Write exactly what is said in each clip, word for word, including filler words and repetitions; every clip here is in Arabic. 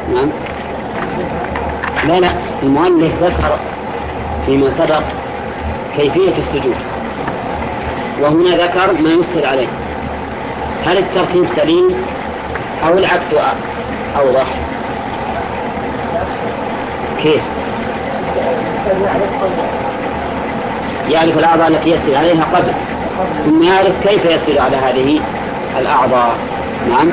نعم. لا لا المؤلف ذكر فيما سبق كيفية السجود، وهنا ذكر ما يسهل عليه. هل الترتيب سليم أو العكس أوضح؟ كيف؟ يعرف الأعضاء التي يسجد عليها قبل، ثم يعرف كيف يسجد على هذه الأعضاء. نعم.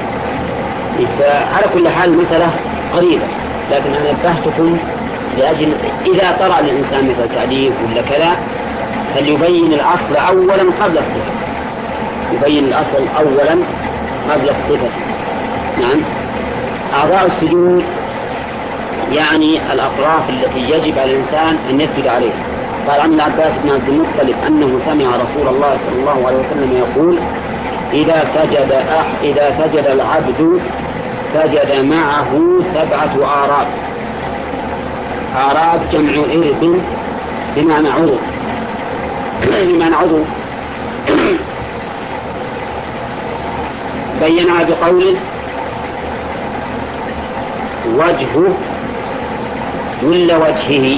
على كل حال المسألة قريبة، لكن أنا نبهتكم لأجل إذا طرأ الإنسان مثل تعليق ولا كذا فليبين الأصل أولا قبل الصفة، يبين الأصل أولا قبل الصفة. نعم. أعضاء السجود يعني الأطراف التي يجب على الإنسان أن يسجد عليها. قال عن العباس بن عبد المطلب أنه سمع رسول الله صلى الله عليه وسلم يقول: إذا سجد أح إذا سجد العبد سجد معه سبعة آراب. آراب جمع إرب بمعنى عضو، بمعنى عضو. بينها بقوله: وجهه ولا وجهه؟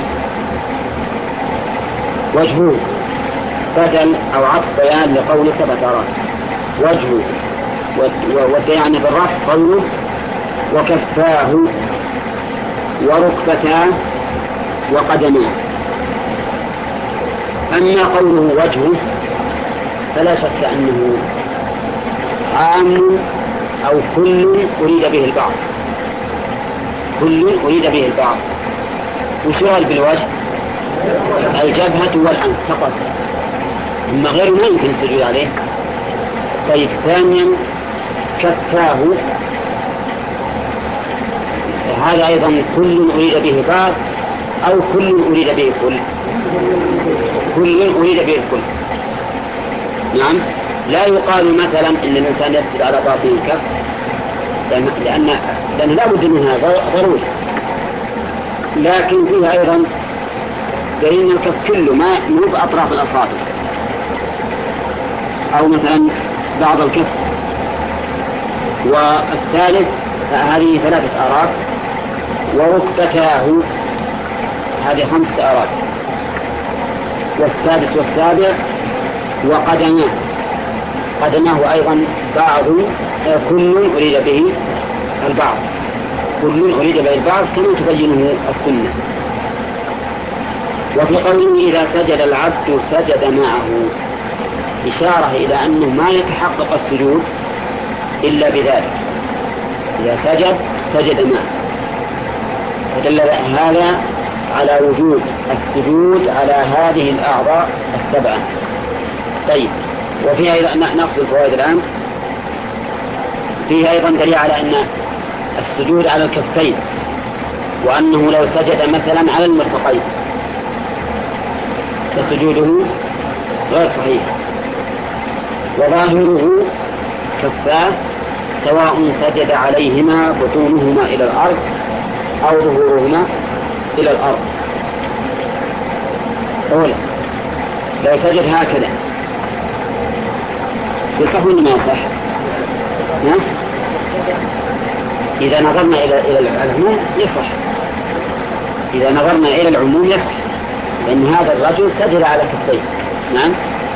وجهه بدل أو عطف بيان لقول سبعة آراب. وجهه وبيان بالرفع قوله: وكفاه وركبتاه وقدماه. أما قوله وجهه فلا شك أنه عام أو كل أريد به البعض، كل أريد به البعض. وشغل بالوجه الجبهة والأنف فقط، أما غير ما يمكن السجود عليه. طيب ثانيا كفاه، هذا أيضا كل أريد به بعض أو كل أريد به كل، كل أريد به الكل. نعم. لا يقال مثلا إن الإنسان يسجد على باطن الكف لأن لأن, لأن لا بد منها ضروري، لكن فيها أيضا دليل الكف كله ما يوب أطراف الأصابع أو مثلا بعض الكف. والثالث هذه ثلاثة آراء. وركبتاه هذه خمسة آراء. والسادس والسابع وقدماه، قدماه أيضا بعض كل أريد به البعض، كل أريد به البعض كما تبينه السنة. وفي قوله إذا سجد العبد سجد معه إشارة إلى أنه ما يتحقق السجود إلا بذلك، إذا سجد سجد معه، فدل هذا على وجود السجود على هذه الأعضاء السبعة. طيب وفيها أيضا نأخذ الفوائد الآن. فيها أيضا دليل على أن السجود على الكفين، وأنه لو سجد مثلا على المرفقين فسجوده غير صحيح. وظاهره كفاه سواء سجد عليهما بطونهما إلى الأرض أو ظهورهما إلى الأرض. أولا لو سجد هكذا يصح ولا ما يصح؟ إذا نظرنا إلى إلى العموم يصح، إذا نظرنا إلى العموم يصح، لأن هذا الرجل سجد على كفيه. نعم.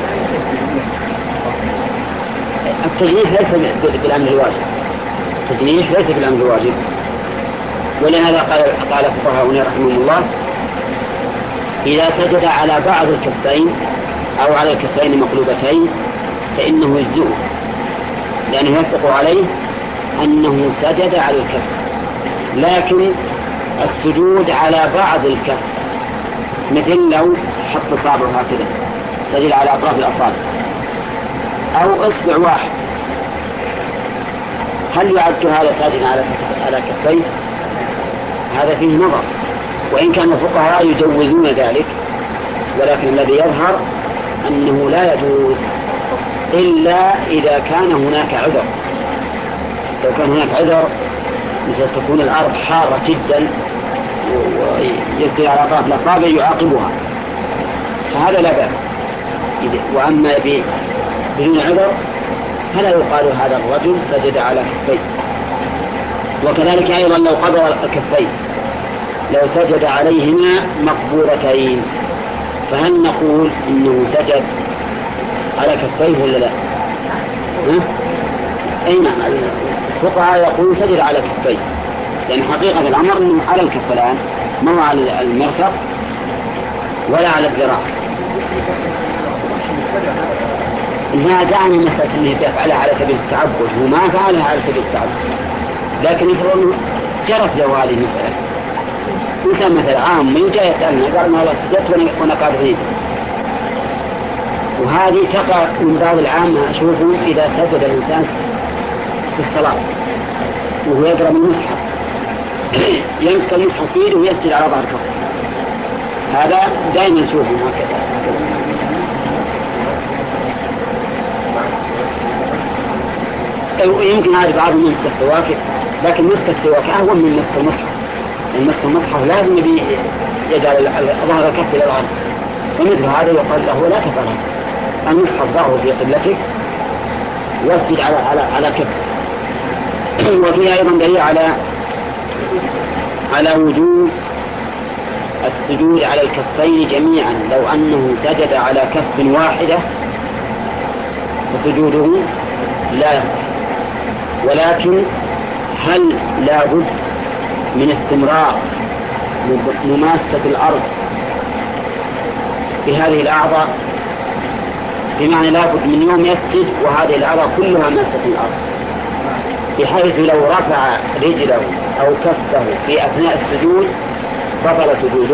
التجنيح ليس بالأمر الواجب، التجنيح ليس بالأمر الواجب، ولهذا قال قال فقهاؤنا رحمهم الله: إذا سجد على بعض الكفين أو على الكفين مقلوبتين فإنه يجزئه، لأنه يصدق عليه أنه سجد على الكف. لكن السجود على بعض الكف مثل لو حط صابعه هكذا سجد على أطراف الأصابع أو إصبع واحد، هل يعد هذا ساجدا على على كفيه؟ هذا فيه نظر، وإن كان الفقهاء يجوزون ذلك، ولكن الذي يظهر أنه لا يجوز إلا إذا كان هناك عذر. لو كان هناك عذر مثل تكون الأرض حارة جدا ويجري على أطراف الأصابع يعاقبها فهذا لا بأس. وأما بدون عذر فلا يقال هذا الرجل سجد على كفيه. وكذلك أيضا لو قبض الكفين لو سجد عليهما مقبورتين فهل نقول إنه سجد على كفيه ولا لا؟ ها؟ أي نعم، الفقهاء يقولون سجد على كفيه، لأن حقيقة الأمر أنه على الكفلان ما هو على المرفق ولا على الذراع. ما دعني مسألة أنه يفعلها على سبيل التعبد، هو ما فعلها على سبيل التعبد، لكن يفعل أنه جرت له هذه المسألة. إنسان مثل عام من جاء يسألنا قال ما الله سجدت وأنا قاعد فيه، وهذه تقع من بعض العامة أشوفهم إذا سجد الإنسان في الصلاة وهو يقرأ من المصحف يمسك المصحف في يده ويسجد على ظهر كفه، هذا دائما نشوفه هكذا. يمكن هذا بعض من مسك السواك، لكن مسك السواك أهون من مسك المصحف، لأن مسك المصحف لازم يجعل ظهر الكف إلى الأرض، فمثل هذا يقال له لا تفعل، المصحف ضعه في قبلتك واسجد على على على كف. وفيها أيضا دليل على على وجوب السجود على الكفين جميعا، لو أنه سجد على كف واحدة فسجوده لا يصح، ولكن هل لا بد من استمرار مماسة الأرض بهذه الأعضاء؟ بمعنى لا بد من يوم يسجد وهذه الأعضاء كلها ماسة الأرض، بحيث لو رفع رجله أو كفه في أثناء السجود بطل سجوده.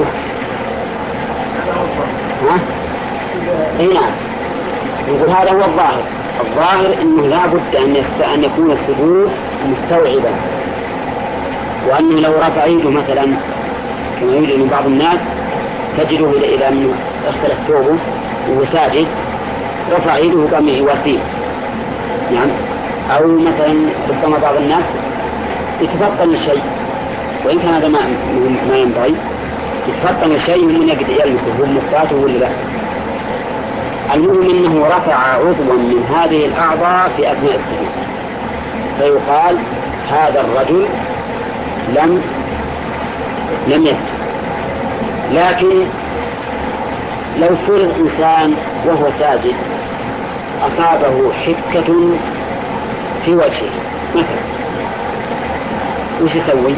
ها؟ اي نعم، يقول هذا هو الظاهر. الظاهر انه لا بد ان, يست... أن يكون السجود مستوعبا، وانه لو رفع يده مثلا كما يوجد من بعض الناس تجده الى انه اختلف ثوبه وهو ساجد رفع يده وقام يواسيه، يعني او مثلا ربما بعض الناس يتفطن الشيء وان كان هذا ما, ما ينبغي، يتفطن الشيء من يقدر يلمسه هو مفتاته ولا لا. المهم انه رفع عضوا من هذه الاعضاء في اثناء السجود، فيقال هذا الرجل لم لم يسجد. لكن لو فرض انسان وهو ساجد اصابه حكة في وجهه مثلا، وش يسوي؟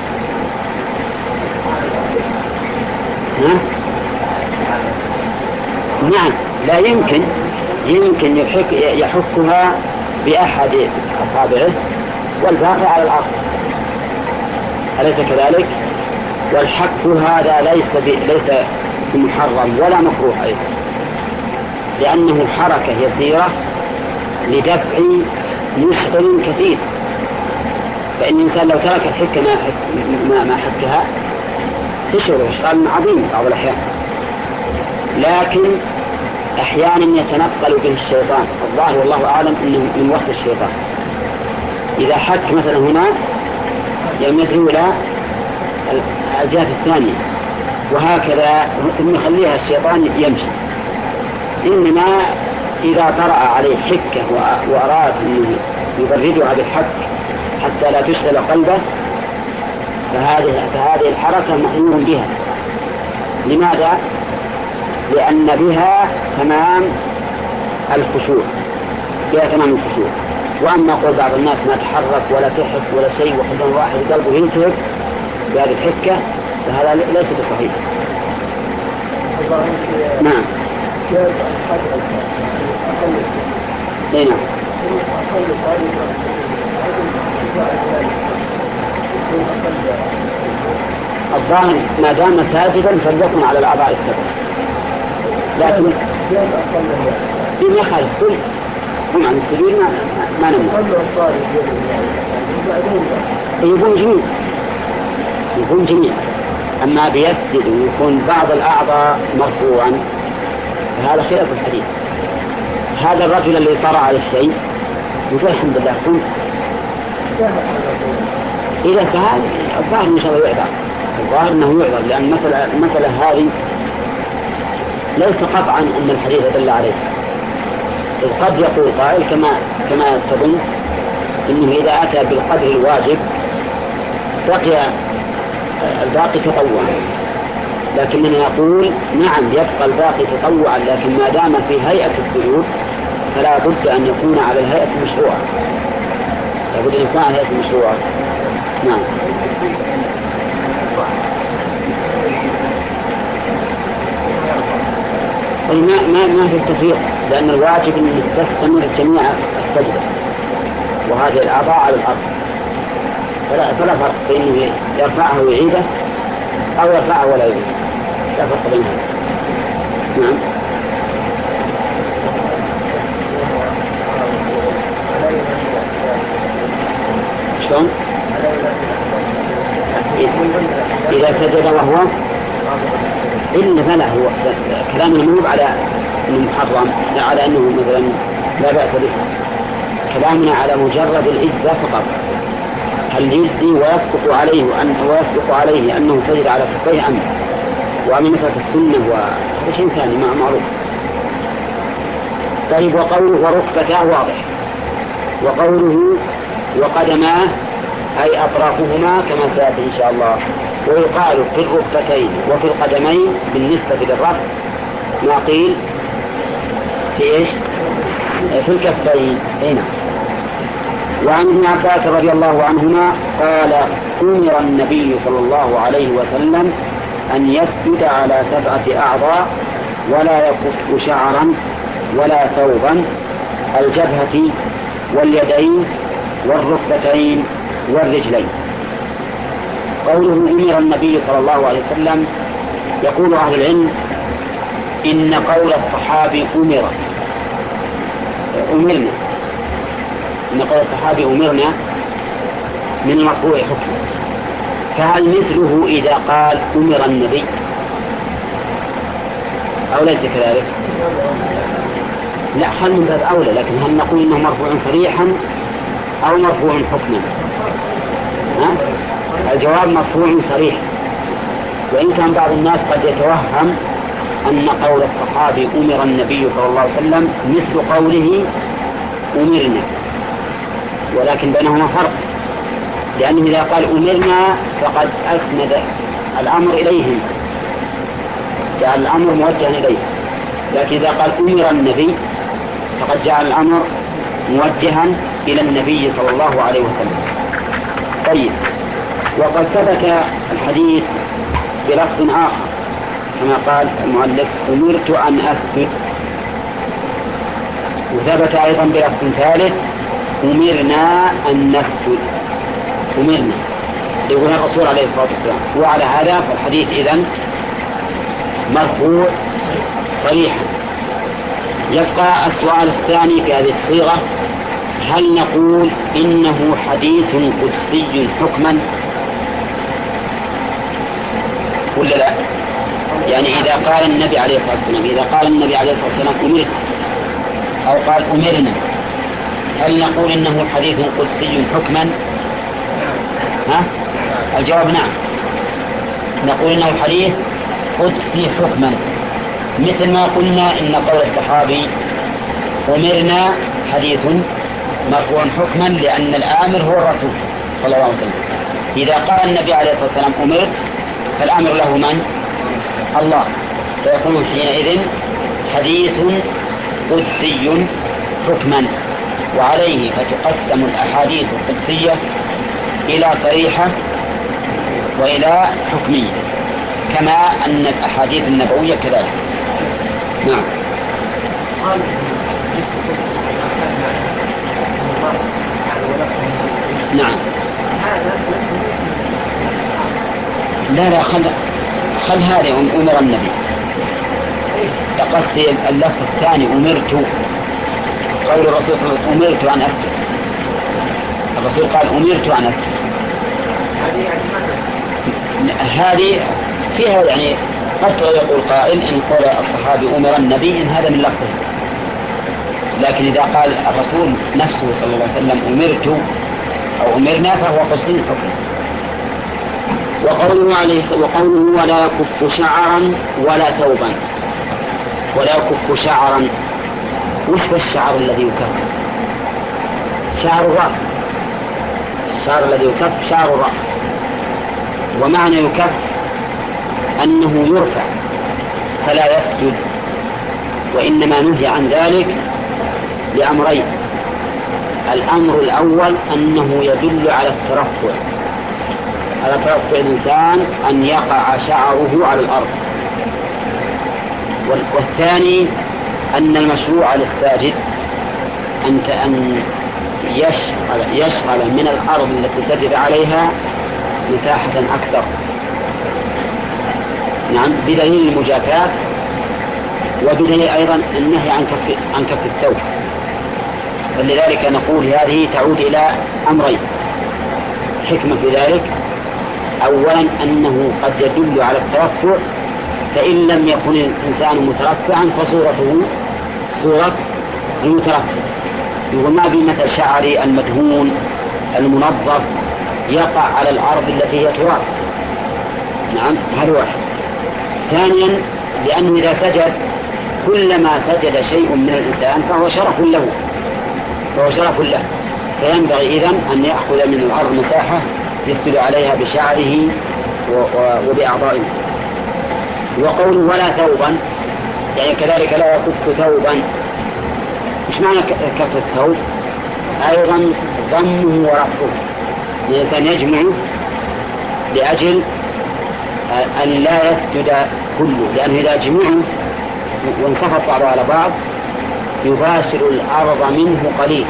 ها؟ نعم، لا يمكن يمكن يحك يحكها بأحد أصابعه والباقي على الأرض، أليس كذلك؟ والحك هذا ليس ليس محرم ولا مكروه أيضا، لأنه حركة يسيرة لدفع مشغل كثير، فإن الإنسان لو ترك الحكة ما ما ما حكها تشعر إشغال عظيم بعض الأحيان. لكن أحيانا يتنقل به الشيطان، الظاهر والله أعلم إنه من وقت الشيطان، إذا حك مثلا هنا يمثل إلى الجهة الثانية وهكذا ثم يخليها الشيطان يمشي. إنما إذا طرأ عليه حكة وأراد أنه يبردها بالحك حتى لا تشغل قلبه فهذه فهذه الحركة مأمور بها. لماذا؟ لأن بها تمام الخشوع، بها تمام الخشوع. وأما قول بعض الناس ما تحرك ولا تحك ولا شيء وحدا واحد قلبه ينتهك بهذه الحكة فهذا ليس بصحيح. نعم. اي نعم. الظاهر ما دام ساجدا فليكن على الأعضاء السبع، لكن فيما خالف كل هم عن السبيل ما ما نمنع. يكون جميع يكون جميع أما بيسجد ويكون بعض الأعضاء مرفوعا فهذا خلاف الحديث. هذا الرجل اللي طرأ على الشيء يقول الحمد لله كنت إذا فهذا الظاهر إن شاء الله يعذر، الظاهر أنه يعذر، لأن المسألة المسألة هذه ليس قطعا أن الحديث دل عليه. إذ قد يقول قائل كما كما تظن إنه إذا أتى بالقدر الواجب بقي الباقي تطوعا. لكننا نقول نعم يبقى الباقي تطوعا، لكن ما دام في هيئة السجود فلا بد أن يكون على الهيئة المشروعة، لا بد أن يكون على الهيئة المشروعة. نعم. ما ما ما في التفريق، لأن الواجب أن تستمر جميع السجدة وهذه الأعضاء على الأرض، فلا فلا فرق بين يرفعه ويعيده أو يرفعه ولا يعيده، لا فرق بينهم. نعم. شلون؟ إذا سجد وهو إلا فلا هو كلام المنوب على أنه محرم، لا على أنه مثلا لا بأس به. كلامنا على مجرد الإجزاء فقط، هل يجزي ويسقط عليه وأن ويسقط عليه أنه سجد على كفيه أم وأمن مثل السنة وهذا شيء ثاني مع معروف. طيب وقوله وركبتاه واضح، وقوله وقدماه أي أطرافهما كما سيأتي إن شاء الله. ويقال في الركبتين وفي القدمين بالنسبة للرفع ما قيل في إيش؟ في الكفين. هنا. وعن ابن عباس رضي الله عنهما قال أمر النبي صلى الله عليه وسلم أن يسجد على سبعة أعضاء ولا يكف شعرا ولا ثوبا، الجبهة واليدين والركبتين والرجلين. قوله أمر النبي صلى الله عليه وسلم، يقول أهل العلم إن قول الصحابي أمر أمرنا إن قول الصحابي أمرنا من مرفوع حكم، فهل مثله إذا قال أمر النبي أو ليس كذلك؟ لا، هل من باب أولى، لكن هل نقول إنه مرفوع صريحا أو مرفوع حكما؟ ها؟ الجواب مرفوع صريح، وإن كان بعض الناس قد يتوهم أن قول الصحابي أمر النبي صلى الله عليه وسلم مثل قوله أمرنا، ولكن بينهما فرق، لأنه إذا قال أمرنا فقد أسند الأمر إليهم، جعل الأمر موجها إليه، لكن إذا قال أمر النبي فقد جعل الأمر موجها إلى النبي صلى الله عليه وسلم. طيب، وقد ثبت الحديث بلفظ آخر كما قال المؤلف أمرت أن أسجد، وثبت أيضا بلفظ ثالث أمرنا أن نسجد، أمرنا يقول الرسول عليه الصلاة والسلام. وعلى هذا فالحديث إذن مرفوع صريحا. يبقى السؤال الثاني في هذه الصيغة، هل نقول إنه حديث قدسي حكما ولا لا؟ يعني إذا قال النبي عليه الصلاة والسلام إذا قال النبي عليه الصلاة والسلام أمرت أو قال أمرنا، هل نقول إنه حديث قدسي حكما؟ ها؟ الجواب نعم، نقول إنه حديث قدسي حكما، مثل ما قلنا إن قول الصحابي أمرنا حديث مرفوع حكما، لأن الآمر هو الرسول صلى الله عليه وسلم. إذا قال النبي عليه الصلاة والسلام أمرت فالأمر له من؟ الله، فيكون حينئذ حديث قدسي حكما. وعليه فتقسم الأحاديث القدسية إلى صريحة وإلى حكمية، كما أن الأحاديث النبوية كذلك. نعم. نعم. لا لا خل خل هذه أمر النبي، تقصد اللفظ الثاني أمرت، قول الرسول صلى الله عليه وسلم أمرت أن أسجد، الرسول قال أمرت أن أسجد، هذه فيها يعني قد يقول قائل إن قول الصحابي أمر النبي إن هذا من لفظه، لكن إذا قال الرسول نفسه صلى الله عليه وسلم أمرت أو أمرنا فهو قصي الحكم. وقوله عليه وقوله ولا يكف شعرا ولا ثوبا، ولا يكف شعرا، وش الشعر الذي يكف؟ شعر الرأس، الشعر الذي يكف شعر الرأس، ومعنى يكف أنه يرفع فلا يسجد، وإنما نهي عن ذلك لأمرين. الأمر الأول أنه يدل على الترفع، على ترفع الإنسان أن يقع شعره على الأرض. والثاني أن المشروع للساجد أن يشغل, يشغل من الأرض التي سجد عليها مساحة أكثر، نعم، بدليل المجافاة، وبدليل أيضا النهي عن كف عن كف الثوب. فلذلك نقول هذه تعود إلى أمرين. حكمة في ذلك أولا أنه قد يدل على الترفع، فإن لم يكن الإنسان مترفعا فصورته صورة المترفع. يقول ما في مثل شعري المدهون المنظف يقع على الأرض التي هي تراب، نعم، هذا واحد. ثانيا لأنه إذا سجد كلما سجد شيء من الإنسان فهو شرف له فهو شرف له فينبغي إذن أن يأخذ من الأرض مساحة يسجد عليها بشعره وبأعضائه. وقوله ولا ثوبا يعني كذلك لا يكف ثوبا. مش معنى كف الثوب؟ أيضا ضمه ورفعه، الإنسان يجمع لأجل أن لا يسجد كله، لأنه إذا جمعه وانصفت بعضه على بعض يباشر الأرض منه قليل.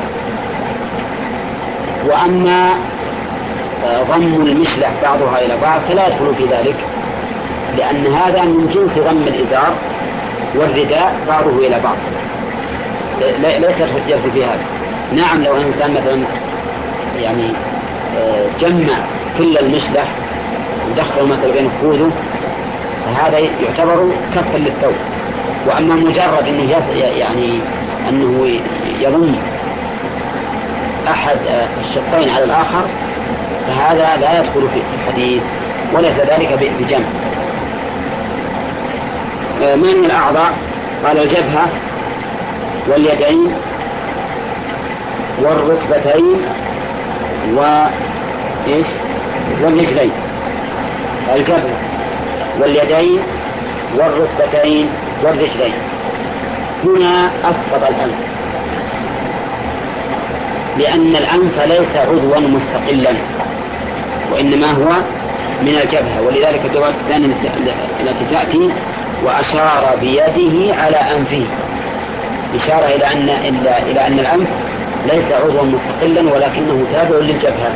وأما ضم المشلح بعضها إلى بعض فلا يدخل في ذلك، لأن هذا من جنس ضم الإزار والرداء بعضه إلى بعض، ليس يدخل في هذا. نعم، لو إنسان مثلا يعني جمع كل المشلح ودخل مثلا بين خذوذه فهذا يعتبر كفا للثوب. وأما مجرد أنه يعني أنه يضم أحد الشقين على الآخر فهذا لا يدخل في الحديث وليس ذلك بجمع. من الأعضاء؟ قال الجبهة واليدين والركبتين وإيش والرجلين. الجبهة واليدين والركبتين والرجلين. هنا أسقط الأنف، لأن الأنف ليس عضوا مستقلا وإنما هو من الجبهة، ولذلك الدوات الثانية التي تأتي وأشار بيده على أنفه، إشارة إلى أن إلى أن الأنف ليس عضوا مستقلا ولكنه تابع للجبهة.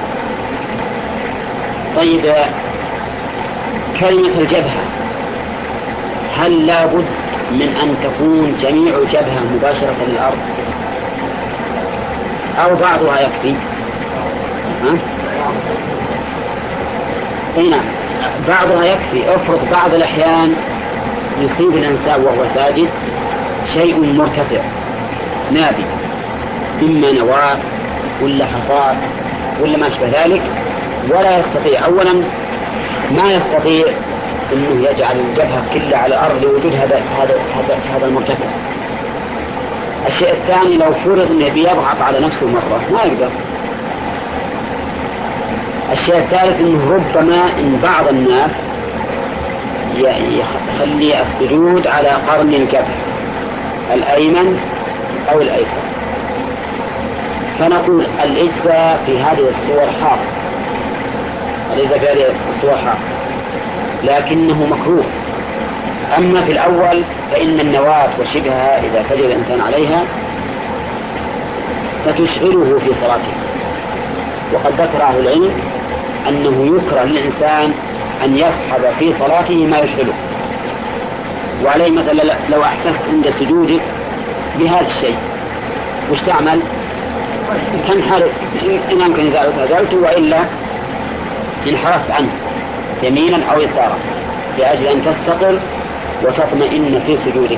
طيب، كلمة الجبهة هل لا بد من أن تكون جميع الجبهة مباشرة للأرض أو بعضها يكفي؟ ها؟ هنا بعضها يكفي. افرض بعض الأحيان يصيب الإنسان وهو ساجد شيء مرتفع نابي، إما نواة ولا حصاد ولا ما أشبه ذلك، ولا يستطيع، أولا ما يستطيع أنه يجعل الجبهة كلها على الأرض لوجود هذا هذا هذا هذا المرتفع. الشيء الثاني لو فرض أنه بيضغط على نفسه مرة ما يقدر. الشيء الثالث أنه ربما إن بعض الناس يخلي السجود على قرن الجبهة الأيمن أو الأيسر، فنقول الإجزاء في هذه الصور حاضر، الإجزاء في هذه الصور حاضر، لكنه مكروه. أما في الأول فإن النواة وشبهها إذا سجد الإنسان عليها فتشغله في صلاته، وقد ذكر أهل العلم أنه يكره للإنسان أن يصحب في صلاته ما يشغله. وعليه مثلا لو أحسست عند سجودك بهذا الشيء وش تعمل؟ تنحرف إن أمكن إذا أزلت، وإلا انحرفت عنه يمينا أو يسارا لأجل أن تستقر وتطمئن في سجودك.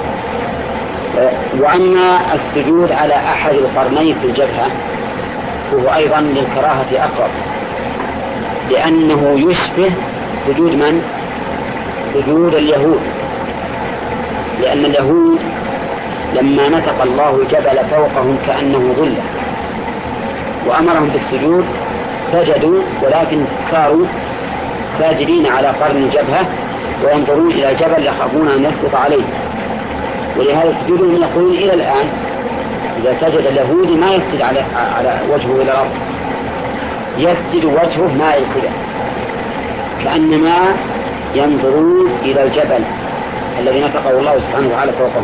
وأما السجود على أحد القرنين في الجبهة هو أيضا للكراهة أقرب، لأنه يشبه سجود من؟ سجود اليهود، لأن اليهود لما نطق الله الجبل فوقهم كأنه ظلة وأمرهم بالسجود سجدوا، ولكن صاروا ساجدين على قرن الجبهة وينظرون إلى الجبل يخافون أن يسقط عليه، ولهذا سجودهم يقولون إلى الآن إذا سجد اليهودي ما يسجد على, على وجهه إلى الأرض، يسجد وجهه مائل كذا كأنما ينظرون إلى الجبل الذي نطقه الله سبحانه وتعالى فوقهم.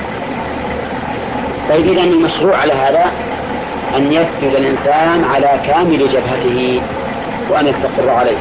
طيب إذن المشروع على هذا أن يسجد الإنسان على كامل جبهته وأن يستقر عليه.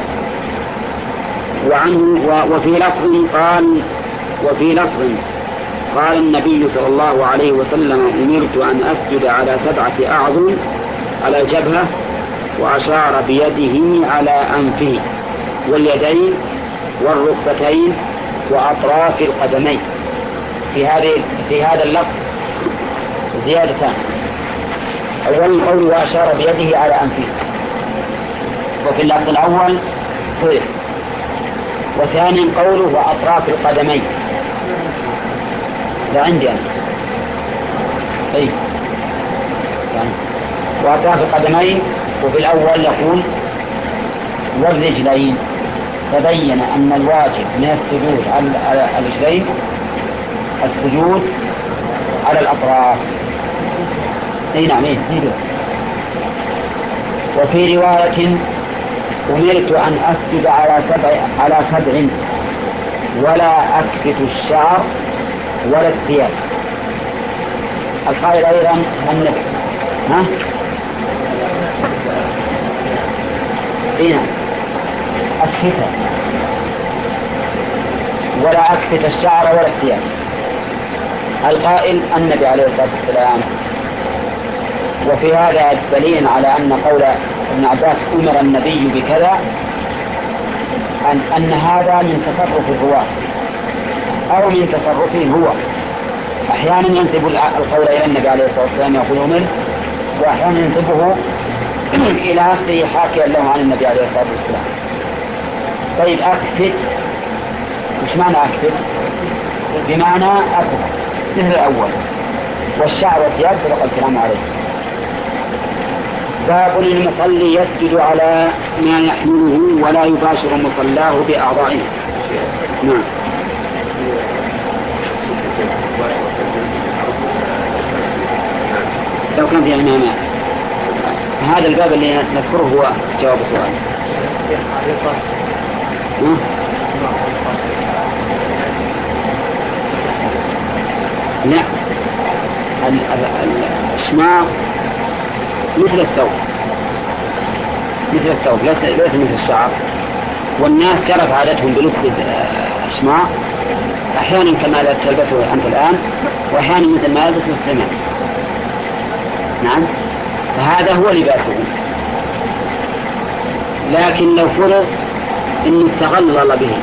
وعنه وفي لفظ قال وفي لفظ قال النبي صلى الله عليه وسلم أمرت أن أسجد على سبعة أعظم على الجبهة، وأشار بيده على أنفه واليدين والركبتين وأطراف القدمين. في هذه في هذا اللفظ زيادتان: أول قول وأشار بيده على أنفه، وفي اللفظ الأول صير، وثاني قوله وأطراف القدمين. لا عندي أنا أي يعني وأطراف القدمين، وفي الأول يقول والرجلين، تبين أن الواجب من السجود على الرجلين السجود على الأطراف. أي نعم. وفي رواية أمرت أن أسجد على سبع على سبع ولا أكفت الشعر ولا الثياب. القائل أيضا النبي ها هنا أكفت ولا أكفت الشعر ولا الثياب. القائل النبي عليه الصلاة والسلام. وفي هذا دليل على أن قول ابن عباس أمر النبي بكذا أن, أن هذا من تصرف الرواة أو من تصرفه هو. أحيانا ينسب القول إلى النبي عليه الصلاة والسلام يقول أمر، وأحيانا ينسبه إلى نفسه حاكيا له عن النبي عليه الصلاة والسلام. طيب أكفت، مش معنى أكفت؟ بمعنى أكفت مثل الأول. والشعر والثياب سبق الكلام عليه. باب المصلي يسجد على ما يحمله ولا يباشر مصلاه بأعضائه. نعم. لو كان في أمامه هذا الباب اللي نذكره هو جواب السؤال. لا، الشماغ مثل الثوب مثل الثوب ليس مثل الشعر. والناس جرت عادتهم بلبس الشماغ أحيانا كما تلبسه أنت الآن، وأحيانا مثل ما يلبس المسلمين. نعم، فهذا هو لباسه. لكن لو فرض أنه تغلل به،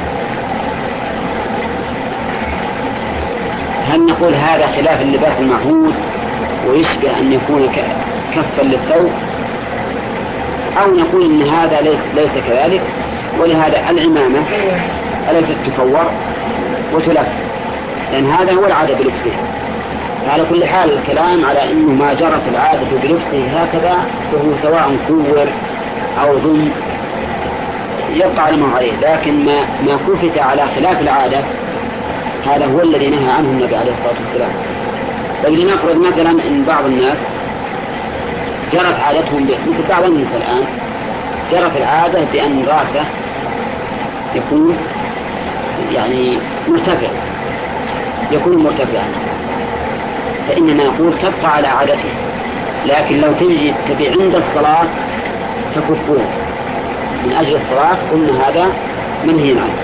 هل نقول هذا خلاف اللباس المعهود ويشبه أن يكون كفا للثوب، أو نقول أن هذا ليس, ليس كذلك؟ ولهذا العمامة أليست تكور وتلف، لأن هذا هو العادة بلبسه. على كل حال الكلام على أنه ما جرت العادة بلبسه هكذا فهو سواء كور أو ضم يبقى على ما عليه. لكن ما, ما كفت على خلاف العادة هذا هو الذي نهى عنه النبي عليه الصلاة والسلام. فلنفرض مثلا أن بعض الناس جرت عادتهم مثل بعض النساء الآن جرت العادة بأن رأسه يكون يعني مرتفع يكون مرتفعا، فإننا نقول تبقى على عادته، لكن لو تجي تبي عند الصلاة تكفوه من أجل الصلاة قلنا هذا منهي عنه.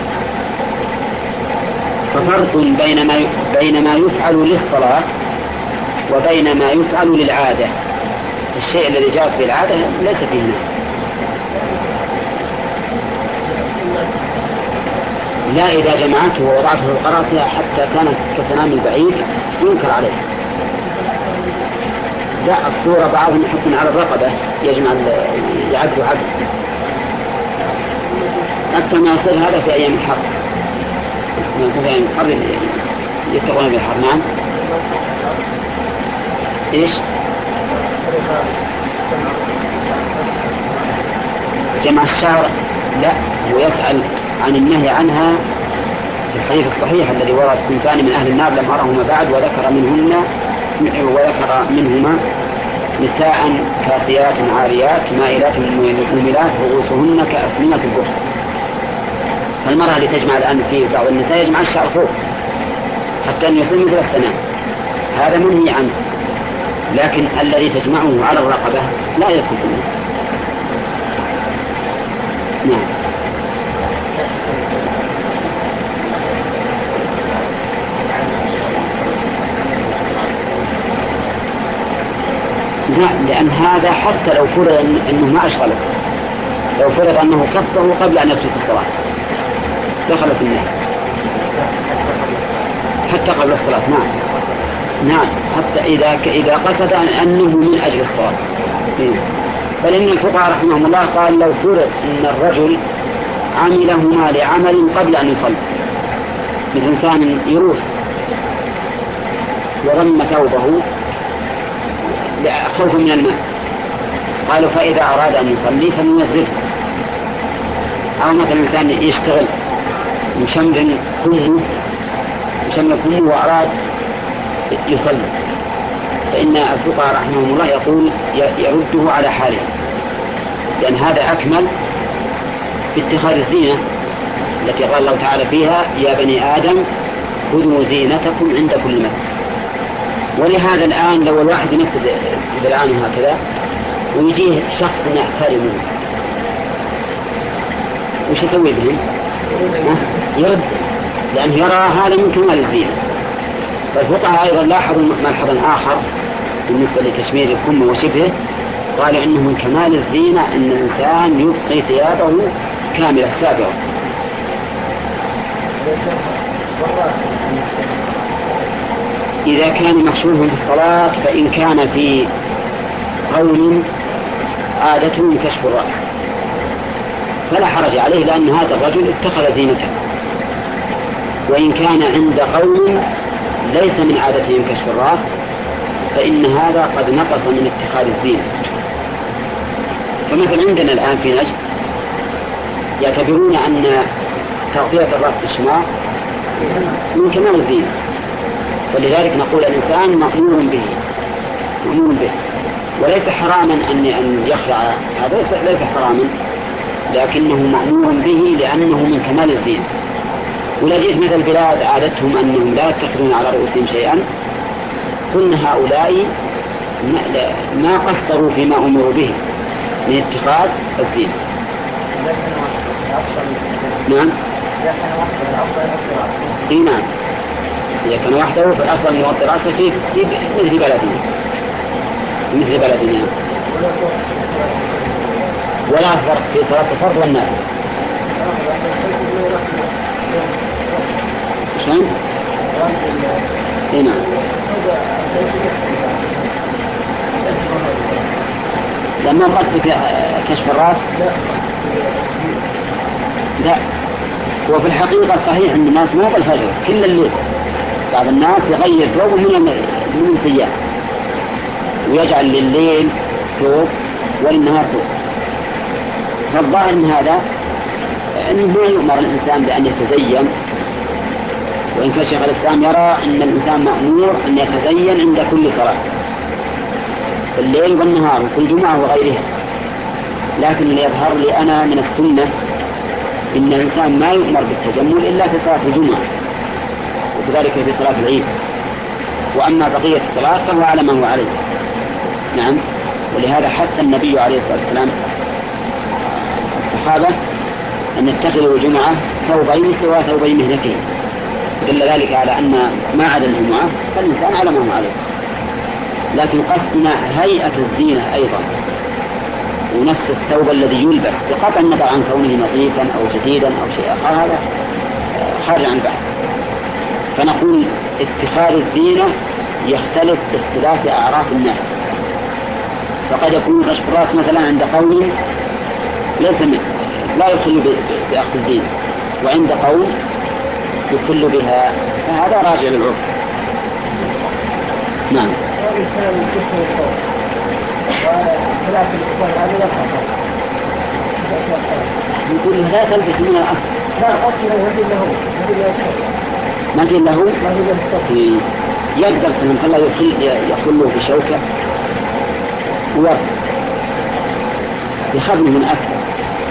ففرق بين ما بين ما يفعل للصلاة وبين ما يفعل للعادة. الشيء الذي جاءت به العادة ليس فيه نهي. لا إذا جمعته ووضعته في القراصنة حتى كانت كتنام البعيد ينكر عليه. لا، الصورة بعضهم يحطون على الرقبة يجمع يعد عد أكثر ما يصير هذا في أيام الحر. في أيام الحر يتقون بالحر. نعم. إيش؟ جمع الشعر لا، هو يسأل عن النهي عنها في الحديث الصحيح الذي ورد صنفان من أهل النار لم أرهما بعد، وذكر منهن وذكر منهما نساء كاسيات عاريات مائلات مميلات رؤوسهن كأسنمة البخت. فالمرأة اللي تجمع الآن في بعض النساء يجمع الشعر فوق حتى أن يصل مثل السنام، هذا منهي عنه، لكن الذي تجمعه على الرقبة لا يدخل منه. نعم. لا، لأن هذا حتى لو فرض أنه ما أشغله، لو فرض أنه كفه قبل أن يترك الصلاة دخل في النار حتى قبل الصلاة. نعم نعم، حتى إذا إذا قصد أنه من أجل الصلاة. بل إن الفقهاء رحمهم الله قال لو فرض أن الرجل عملهما لعمل قبل أن يصلي، مثل إنسان يروس وضم ثوبه خوفا من الماء، قالوا فإذا أراد أن يصلي فلينزله. أو مثلا إنسان يشتغل مشمر كله مشمر كله وأراد يصلي، فإن الفقهاء رحمهم الله يقول يرده على حاله، لأن هذا أكمل في اتخاذ الزينة التي قال الله تعالى فيها يا بني آدم خذوا زينتكم عند كل مسجد. ولهذا الآن لو الواحد ينفذ الآن هكذا ويجيه شخص يحترمه وش يسوي به؟ يرد، لأنه يرى هذا من كمال الزينة. فالفقهاء أيضا لاحظوا ملحظا آخر بالنسبة لتشمير الكم وشبهه، قالوا إنه من كمال الزينة أن الإنسان يبقي ثيابه كاملة سابقة. إذا كان مخشوع في الصلاة فإن كان في قول عادته كشف الرأس فلا حرج عليه، لأن هذا الرجل اتخذ زينته. وإن كان عند قول ليس من عادتهم كشف الرأس فإن هذا قد نقص من اتخاذ الزينة. فمثل عندنا الآن في نجد يعتبرون أن تغطية الرأس بالشماغ من كمال الزينة، ولذلك نقول الإنسان مأمور به مأمور به وليس حراما أن أن يخلع هذا، ليس حراما لكنه مأمور به لأنه من كمال الزينة. ولا جئت مثل البلاد عادتهم أنهم لا يتخذون على رؤوسهم شيئا، كن هؤلاء ما قصروا فيما أمروا به من اتخاذ الزينة. نعم. إيه نعم، إذا كان وحده فالأفضل يغطي رأسه في مثل بلدنا مثل بلدنا ولا فرق في صلاة الفرض والنافلة. شلون؟ إيه نعم. لما قصدك كشف الرأس لا، هو في الحقيقة صحيح أن الناس ما بالفجر كل الليل بعض الناس يغير ثوبه من من الثياب ويجعل لليل ثوب وللنهار ثوب. فالظاهر من هذا أنه ما يؤمر الإنسان بأن يتزين، وإن كان شيخ الإسلام يرى أن الإنسان مأمور أن يتزين عند كل صلاة في الليل والنهار وفي الجمعة وغيرها. لكن اللي يظهر لي أنا من السنة إن الإنسان ما يؤمر بالتجمل إلا في صلاة الجمعة وكذلك في صلاة العيد، وأما بقية الصلاة فهو على ما هو عليه. نعم. ولهذا حث النبي عليه الصلاة والسلام الصحابة أن يتخذوا الجمعة ثوبين سوى ثوبي مهنتهم، دل ذلك على أن ما عدا الجمعة فالإنسان على ما هو عليه. لكن قصدنا هيئة الزينة أيضا ونفس الثوب الذي يلبس بقطع النظر عن كونه نظيفا أو جديدا أو شيء آخر، هذا خارج عن البحث. فنقول اتخاذ الزينة يختلف باختلاف أعراف الناس، فقد يكون كشف الرأس مثلا عند قوم ليس منه لا يخل بأخذ الزينة، وعند قوم يخل بها، فهذا راجع للعرف. نعم. يقول لا تلبس من الأصل. لا أصل هذه له ما في له يقدر من الله يدخل له بشوكة ورد يخاف من أكثر.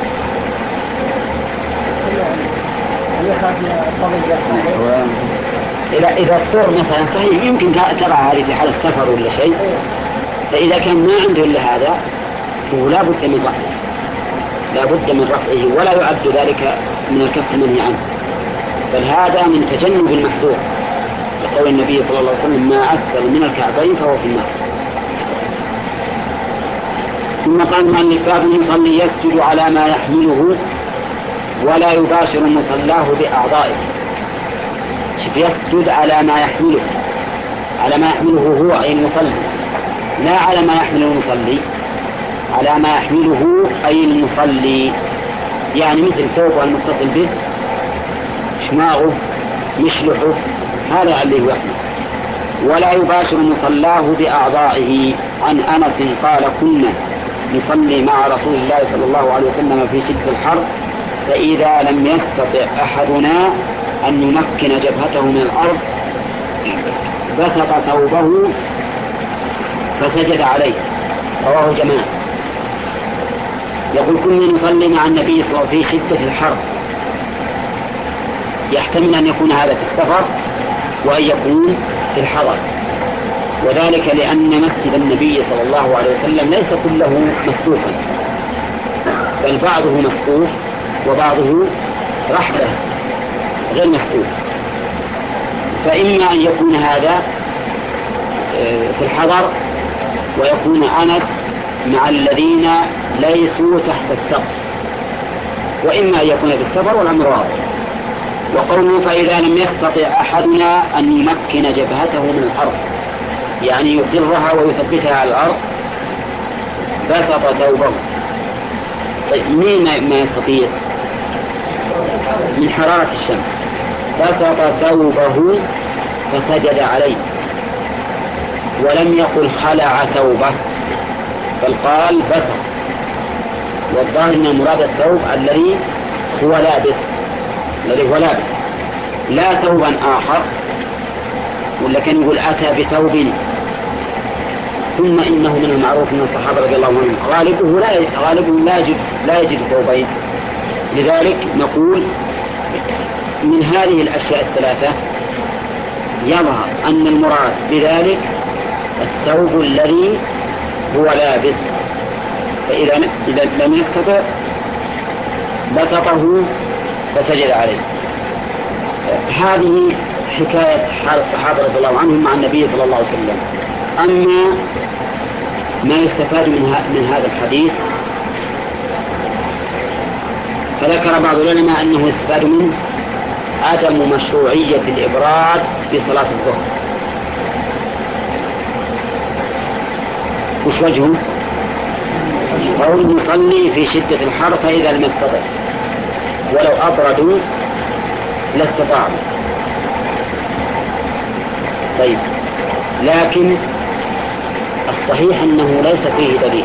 إذا إذا اضطر مثلا فهي يمكن ترى هذه في حال السفر ولا شيء، فإذا كان ما عنده إلا هذا فهو لا بد من رفعه لا بد من رفعه ولا يعد ذلك من الكف المنهي عنه، بل هذا من تجنب المحذور لقول النبي صلى الله عليه وسلم ما أسفل من الكعبين فهو في النار. ثم قال المؤلف باب المصلي يسجد على ما يحمله ولا يباشر مصلاه بأعضائه. يسجد على ما يحمله، على ما يحمله هو أي المصلي، لا على ما يحمله المصلي، على ما يحمله أي المصلي، يعني مثل ثوبه المتصل به، شماغه، مشلحه، هذا عليه يحمل. ولا يباشر مصلاه بأعضائه. عن أنس قال كنا نصلي مع رسول الله صلى الله عليه وسلم في شدة الحر، فإذا لم يستطع أحدنا أن يمكن جبهته من الأرض بسط ثوبه فسجد عليه. رواه جماعة. يقول كنا نصلي مع النبي صلى الله عليه وسلم في شدة الحر، يحتمل أن يكون هذا في السفر وأن يكون في الحضر، وذلك لأن مسجد النبي صلى الله عليه وسلم ليس كله مسقوفا، بل بعضه مسقوف وبعضه رحبة غير مسقوف، فإما أن يكون هذا في الحضر ويكون أنس مع الذين ليسوا تحت السقف، وإما أن يكون في السفر والأمر واضح. وقوله فإذا لم يستطع أحدنا أن يمكن جبهته من الأرض، يعني يقرها ويثبتها على الأرض، بسط ثوبه. طيب مين ما يستطيع؟ من حرارة الشمس. بسط ثوبه فسجد عليه، ولم يقل خلع ثوبه بل قال بسط، والظاهر أن المراد الثوب الذي هو لابس الذي هو لابس لا ثوبا آخر، ولكن يقول أتى بثوب. ثم إنه من المعروف من الصحابة رضي الله عنهم غالبه لا غالبه لا يجد لا يجد ثوبين، لذلك نقول من هذه الأشياء الثلاثة يظهر أن المراد بذلك الثوب الذي هو لابس، فإذا إذا لم يستطع بسطه فسجد عليه. هذه حكاية حال الصحابة رضي الله عنهم مع النبي صلى الله عليه وسلم. أما ما يستفاد من هذا الحديث فذكر بعض العلماء أنه يستفاد منه عدم مشروعية الإبراد في صلاة الظهر. وش وجهه؟ قول يصلي في شدة الحر فإذا لم يستطع، ولو أبردوا لاستطاعوا. طيب لكن الصحيح أنه ليس فيه دليل،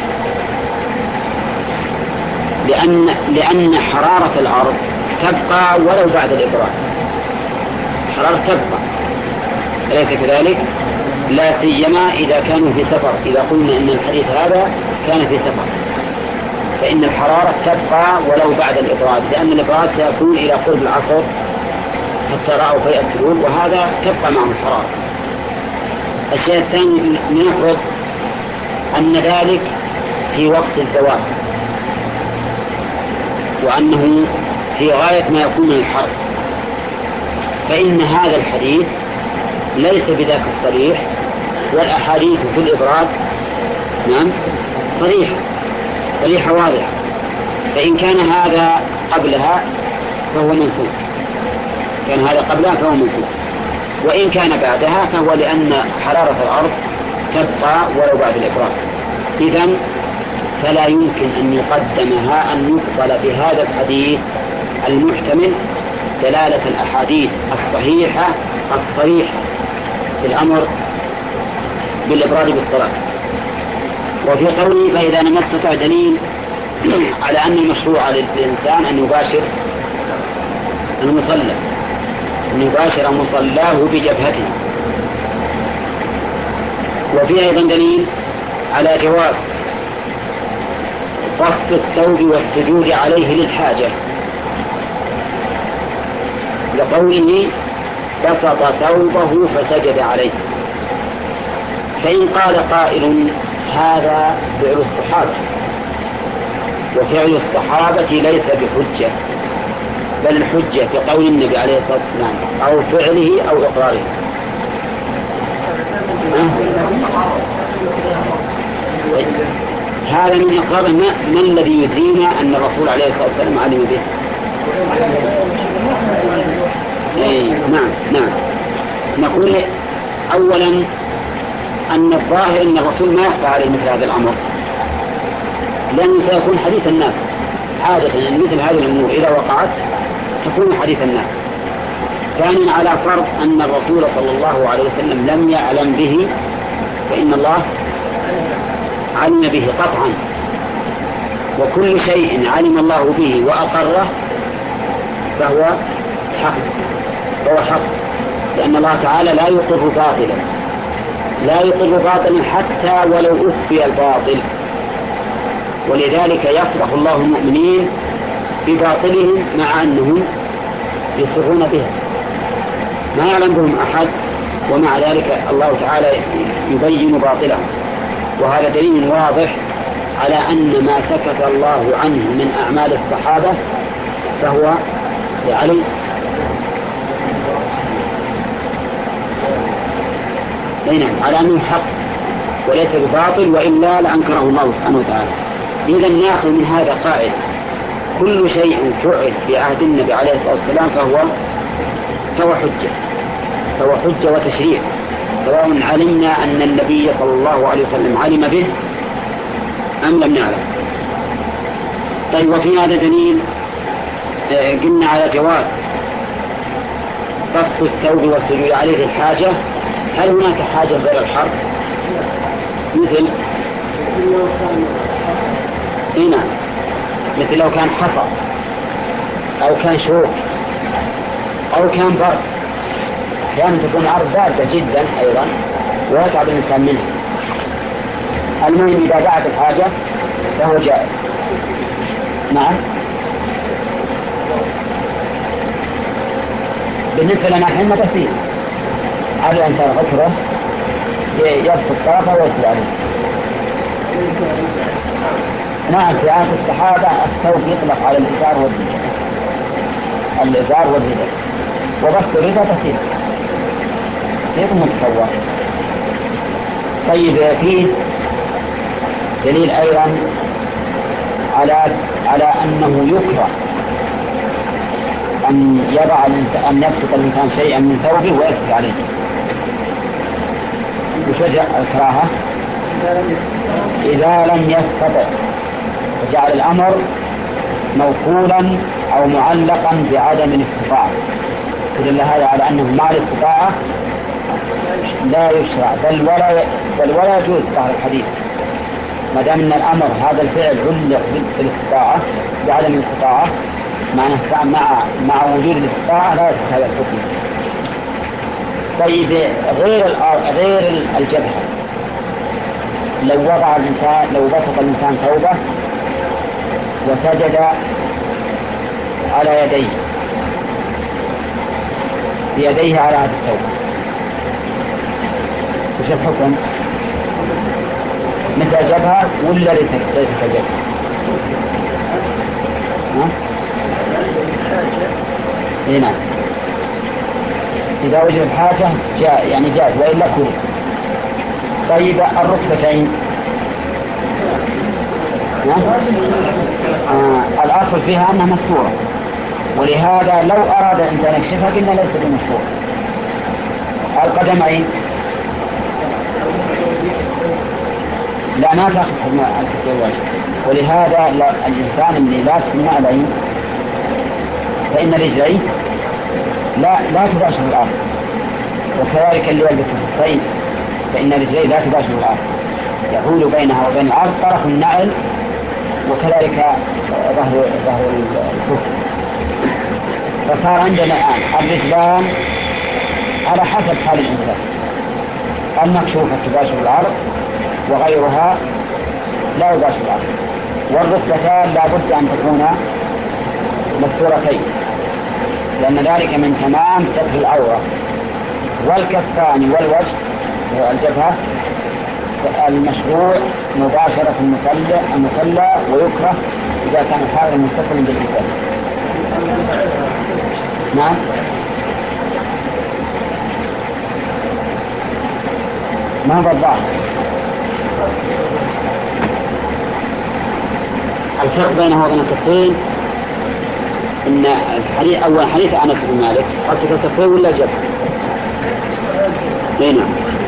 لأن لأن حرارة الأرض تبقى ولو بعد الإبراد، حرارة تبقى أليس كذلك؟ لا سيما إذا كانوا في سفر. إذا قلنا إن الحديث هذا كان في سفر فإن الحرارة تبقى ولو بعد الإبراد، لأن الإبراد سيكون إلى قرب العصر حتى رأوا فيء الثلوج، وهذا تبقى معه الحرارة. الشيء الثاني نفرض أن ذلك في وقت الزواج، وأنه في غاية ما يكون من الحر، فإن هذا الحديث ليس بذاك الصريح، والأحاديث في الإبراد نعم صريحة صريحة واضحة. فإن كان هذا قبلها فهو منسوخ، كان هذا قبلها فهو منسوخ، وإن كان بعدها فهو لأن حرارة الأرض تبقى ولو بعد الإبراد. إذن فلا يمكن أن يقدمها أن يقبل بهذا الحديث المحتمل دلالة الأحاديث الصحيحة الصريحة في الأمر بالإبراد بالصلاة. وفي قوله فإذا لم يستطع دليل على أن المشروع للإنسان أن يباشر المصلى، أن يباشر مصلاه بجبهته. وفي أيضا دليل على جواز بسط الثوب والسجود عليه للحاجة، لقوله بسط ثوبه فسجد عليه. فإن قال قائل هذا فعل الصحابة، وفعل الصحابة ليس بحجة، بل الحجة في قول النبي عليه الصلاة والسلام أو فعله أو إقراره. هذا من إقرار ما, ما الذي يدرينا أن الرسول عليه الصلاة والسلام علم به؟ أي نعم نعم. نقول أولا أن الظاهر أن الرسول ما يخفى عليه مثل هذا الأمر، لأنه سيكون حديث الناس عادة، أن مثل هذه الأمور إذا وقعت تكون حديث الناس. ثانيا على فرض أن الرسول صلى الله عليه وسلم لم يعلم به، فإن الله علم به قطعا، وكل شيء علم الله به وأقره فهو حق، فهو حق، لأن الله تعالى لا يقر باطلا، لا يقر باطلا حتى ولو أخفي الباطل. ولذلك يفرح الله المؤمنين بباطلهم مع أنهم يصرون بها، ما يعلم بهم أحد، ومع ذلك الله تعالى يبين باطلهم. وهذا دليل واضح على أن ما سكت الله عنه من أعمال الصحابة فهو لعلي بينهم، على أنه حق وليس بباطل، وإلا لأنكره الله سبحانه وتعالى. إذا ناخذ من هذا قاعدة: كل شيء فعل في عهد النبي عليه الصلاة والسلام فهو فهو حجة، فهو حجة وتشريع، سواء علمنا أن النبي صلى الله عليه وسلم علم به أم لم نعلم. طيب، وفي هذا دليل قلنا على جواز بسط الثوب والسجود عليه الحاجة. هل هناك حاجة غير الحرب؟ مثل هنا مثل لو كان حصى أو كان شوك أو كان برد، يعني تكون عرض باردة جدا أيضا ويتعب الإنسان منه. المهم إذا دعت الحاجة فهو جائز. نعم. بالنسبة لنا حين تسير على الإنسان غفرة يبسط طرفه ويسر عليه. نعم، في عهد الصحابة الثوب يطلق على الإزار والرداء، الإزار والرداء، وبسط الرداء تسير غير متصور. طيب، فيه دليل أيضا على على أنه يكره أن يضع أن يبسط الإنسان شيئا من ثوبه ويسكت عليه. وشجع الكراهة إذا لم يستطع، وجعل الأمر موصولا أو معلقا بعدم الاستطاعة، يدل هذا على أنه مع الاستطاعة لا يشرع، بل ولا بل ولا يجوز ظاهر الحديث، ما دام أن الأمر هذا الفعل علق بالاستطاعة بعدم الاستطاعة، مع مع مع وجود الاستطاعة لا يصح هذا الحكم. طيب، غير غير الجبهة، لو وضع الإنسان لو بسط الإنسان ثوبه وسجد على يديه بيديه على هذا الثوب، وش الحكم؟ مثل جبهة ولا ليس كجبهة؟ هنا إذا وجد حاجة جاء يعني جاء وإلا كل. طيب، الركبتين آه. الأصل فيها أنها مستورة، ولهذا لو أراد أن يكشفها قلنا ليس بمستورة. القدمين لا ما تأخذ الكتوى، ولهذا الإنسان اللي لابس النعلين فإن رجليه لا لا تباشر الأرض، وكذلك اللي يلبس الخفين فإن رجليه لا تباشر الأرض، يحول بينها وبين الأرض طرف النعل وكذلك ظهر ظهر الكفر. فصار عندنا الآن الرجلان على حسب حال الإنسان، المكشوفة تباشر العرض وغيرها لا يباشر العرض، والركبتان لا بد أن تكونا مستورتين لأن ذلك من تمام ستر العورة، والكفان والوجه والجبهة المشروع مباشرة المصلى المصلى ويكره إذا كان الحائط متصلا بالإنسان. نعم. ما هو الظاهر؟ الفرق بينه وبين الكفين إن الحديث أول حديث أنس بن مالك قلت الكفين ولا جبهة؟ هنا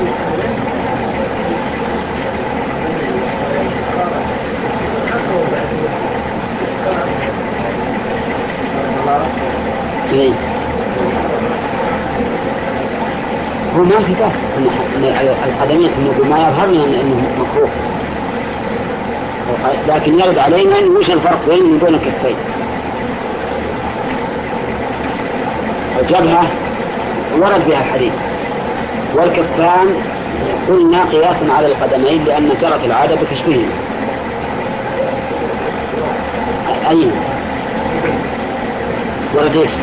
إيه؟ هو ما في كف القدمين إنه ما يظهر لنا إنه مكروه، لكن يرد علينا إنه وش الفرق بين دون الكفين. الجبهة ورد بها الحديث، والكفان قلنا قياسا على القدمين لأن جرت العادة بتشبيههم. أين ورد إيش؟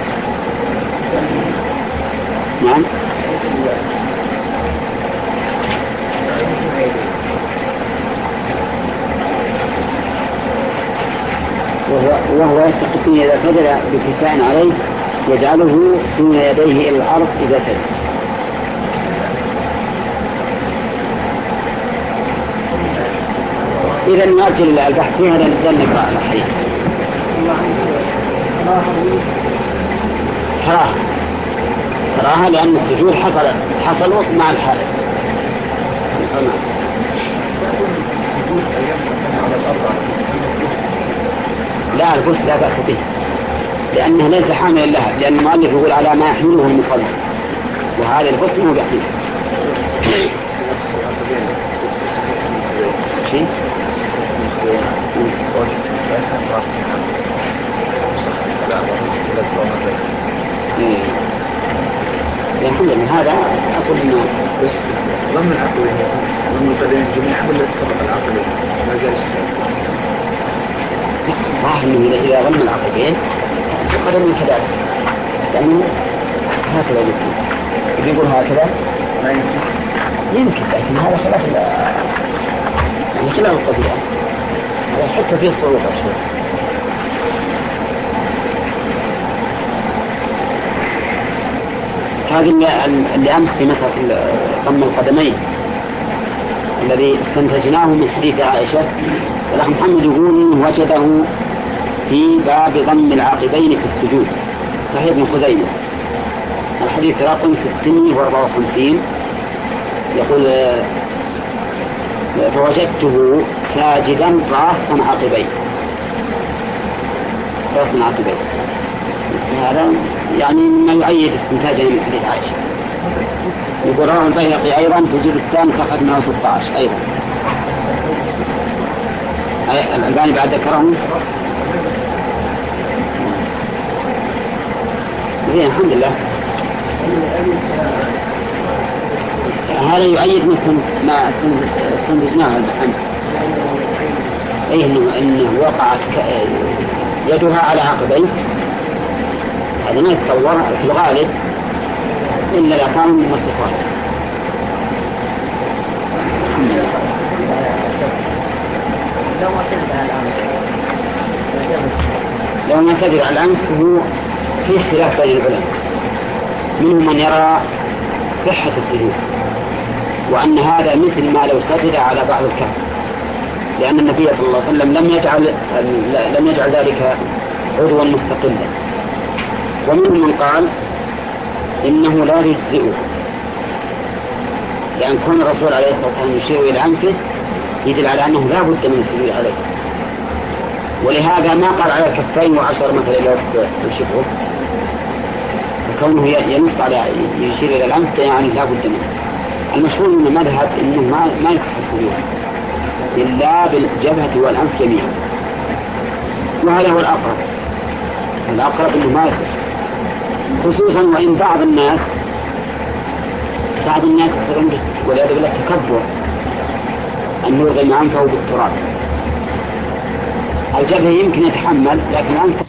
نعم. وهو, وهو يستقيم إذا قدر بكفاء عليه يجعله دون يديه إلى الأرض إذا سجد. إذا نأجل البحث في هذا الإنسان نقرأ الحديث. كراهة كراهة لأن السجود حصل حصل مع الحالة. لا الغسل لا بأس به لأنه ليس حاملا لها، لأن المؤلف يقول على ما يحمله المصلي، وهذا الغسل هو بيحمله. شيء يحمل من هذا أقول إنه بس ضمن العقلين ضمن القدمين جميعا ولا سبق العقلين ما جالس ظاهر إنه إذا ضمن العقلين القدمين كذلك لأنه هكذا يمكن يقول هكذا ما يمكن يمكن لكن هذا خلاف يعني خلاف الطبيعة حتى فيه صعوبة شوي. هذه اللي أمس في مسألة ضم القدمين الذي استنتجناه من حديث عائشة، والأخ محمد يقول وجده في باب ضم العقبين في السجود صحيح ابن خزيمة الحديث رقم ستمائة وأربعة وخمسين يقول فوجدته ساجدا راسا عقبين راسا عقبين. هذا يعني ما يؤيد استنتاجنا من حديث عائشة. يقول رواه البيهقي أيضا في الجزء الثاني صفحة مئة وستة عشر أيضا. الألباني بعد ذكره زين الحمد لله. هذا يؤيد مثل ما استنتجناه الآن أي إنه إنه وقعت يدها على عقبين. هذا ما يتصور في الغالب إلا إذا كانوا من الصفات. لو ما تدري على الأنف هو في اختلاف بين العلماء، منهم من يرى صحة السجود وأن هذا مثل ما لو سجد على بعض الكف، لأن النبي صلى الله عليه وسلم لم يجعل لم يجعل ذلك عضوا مستقلا. ومنهم من قال إنه لا يجزئه، لأن كون الرسول عليه الصلاة والسلام يشير إلى أنفه يدل على أنه لا بد من السجود عليه، ولهذا ما قال على الكفين وعشر مثلا إلى الشفعه، وكونه ينص على يشير إلى الأنف يعني لا بد منه. المشهور من المذهب إنه ما ما يصح السجود إلا بالجبهة والأنف جميعا، وهذا هو الأقرب الأقرب أنه ما يصح، خصوصا وإن بعض الناس بعض الناس والعياذ بالله تكبر أن يرغم أنفه بالتراب. الجبهة يمكن يتحمل لكن أنفه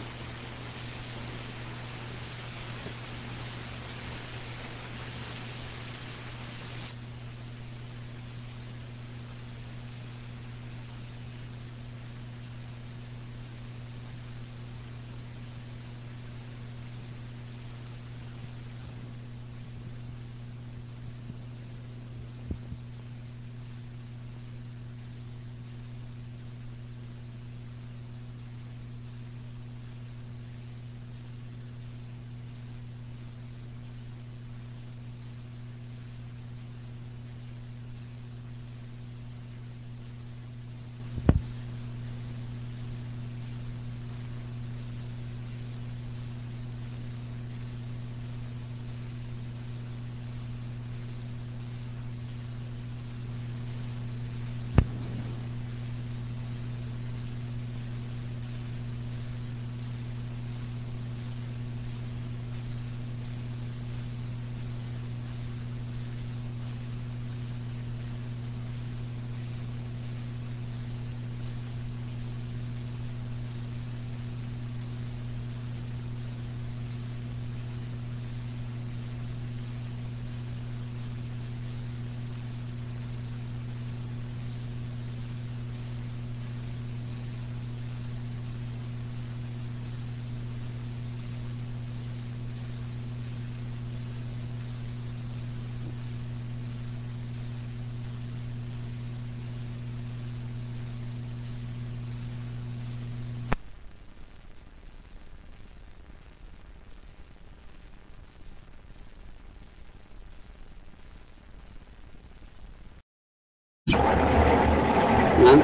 نعم.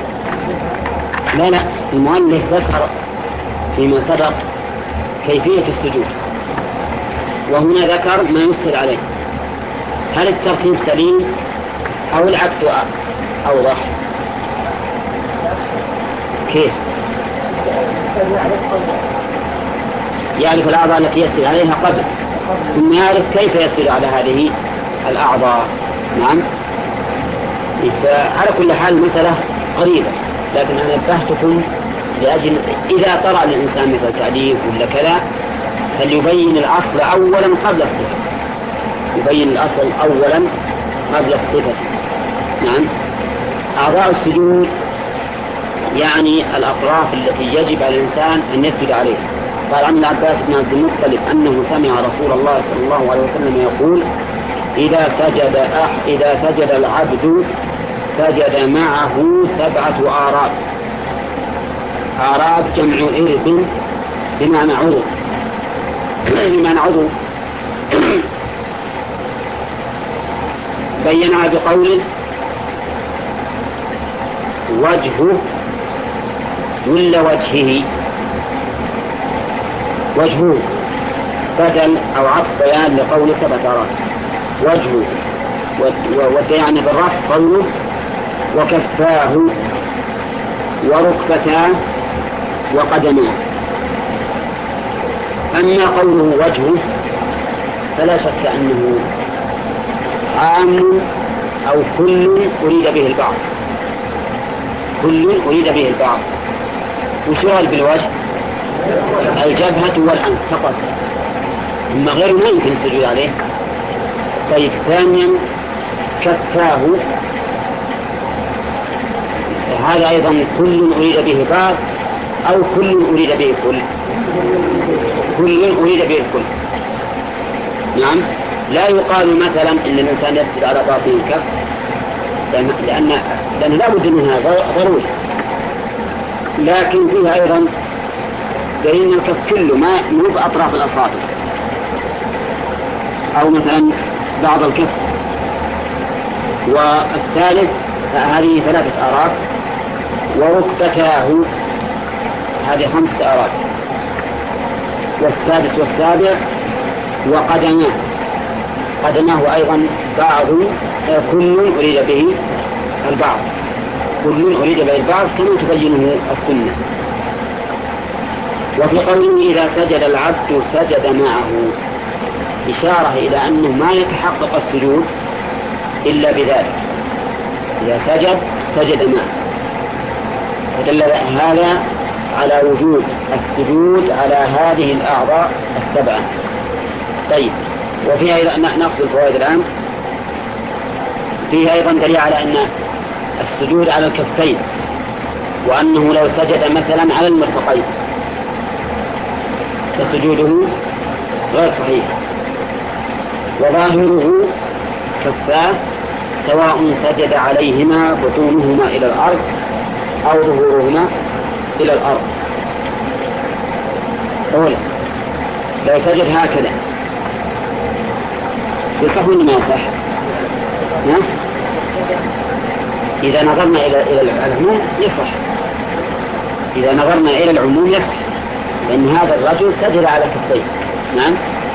لا لا المؤلف ذكر فيما سبق كيفية السجود، وهنا ذكر ما يسهل عليه. هل الترتيب سليم أو العكس أوضح؟ كيف؟ يعرف الأعضاء التي يسجد عليها قبل ثم يعرف كيف يسجد على هذه الأعضاء. نعم. على كل حال مسألة قريبة، لكن أنا نبهتكم لأجل إذا طرأ الإنسان مثل تعليق ولا كذا فليبين الأصل أولا قبل الصفة، يبين الأصل أولا قبل الصفة. نعم. أعضاء السجود يعني الأطراف التي يجب على الإنسان أن يسجد عليها. قال عن العباس بن عبد المطلب أنه سمع رسول الله صلى الله عليه وسلم يقول: إذا سجد أح إذا سجد العبد سجد معه سبعة آراب. آراب جمع إرب بمعنى عضو، بمعنى عضو. بينها بقوله: وجهه ولا وجهه. وجهه بدل أو عطف بيان لقول سبعة آراب. وجهه وتعني بالرفع قوله: وكفاه وركبتاه وقدماه. أما قوله وجهه فلا شك أنه عام أو كل أريد به البعض، كل أريد به البعض. وسؤال بالوجه الجبهة والأنف فقط، أما غيره ما يمكن السجود عليه. طيب ثانيا كفاه، هذا أيضا كل أريد به بعض أو كل أريد به كل، كل أريد به الكل. نعم. لا يقال مثلا إن الإنسان يسجد على باطن الكف لأن لأن, لأن لا بد منها ضروري، لكن فيها أيضا دليل الكف كله ما مو بأطراف الأصابع، أو مثلا بعض الكف. والثالث هذه ثلاثة آراف، وركبتاه هذه خمسة آراف، والسادس والسابع وقدماه. قدماه أيضا بعض كل أريد به البعض، كل أريد به البعض كما تبينه السنة. وفي قوله إذا سجد العبد سجد معه إشارة إلى أنه ما يتحقق السجود إلا بذلك، إذا سجد سجد معه، فدل هذا على وجود السجود على هذه الأعضاء السبعة. طيب، وفيها أيضا نأخذ الفوائد الآن. فيها أيضا دليل على أن السجود على الكفين، وأنه لو سجد مثلا على المرفقين فسجوده غير صحيح، وظاهره كفاه سواء سجد عليهما بطونهما إلى الأرض أو ظهورهما إلى الأرض. أولا لو سجد هكذا يصح ولا ما يصح؟ إذا نظرنا إلى إلى العموم يصح، إذا نظرنا إلى العموم يصح، لأن هذا الرجل سجد على كفيه. نعم،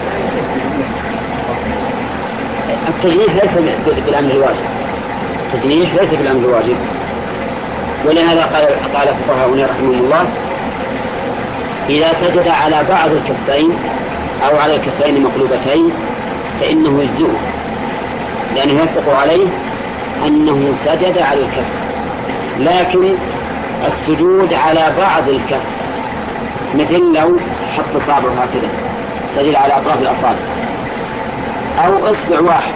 التجنيح ليس بالأمر الواجب، التجنيح ليس بالأمر الواجب، ولهذا قال قال فقهاؤنا رحمهم الله إذا سجد على بعض الكفين أو على الكفين مقلوبتين فإنه يجزئه، لأنه يصدق عليه أنه سجد على الكف. لكن السجود على بعض الكف مثل لو حط صابعه هكذا سجد على أطراف الأصابع أو إصبع واحد،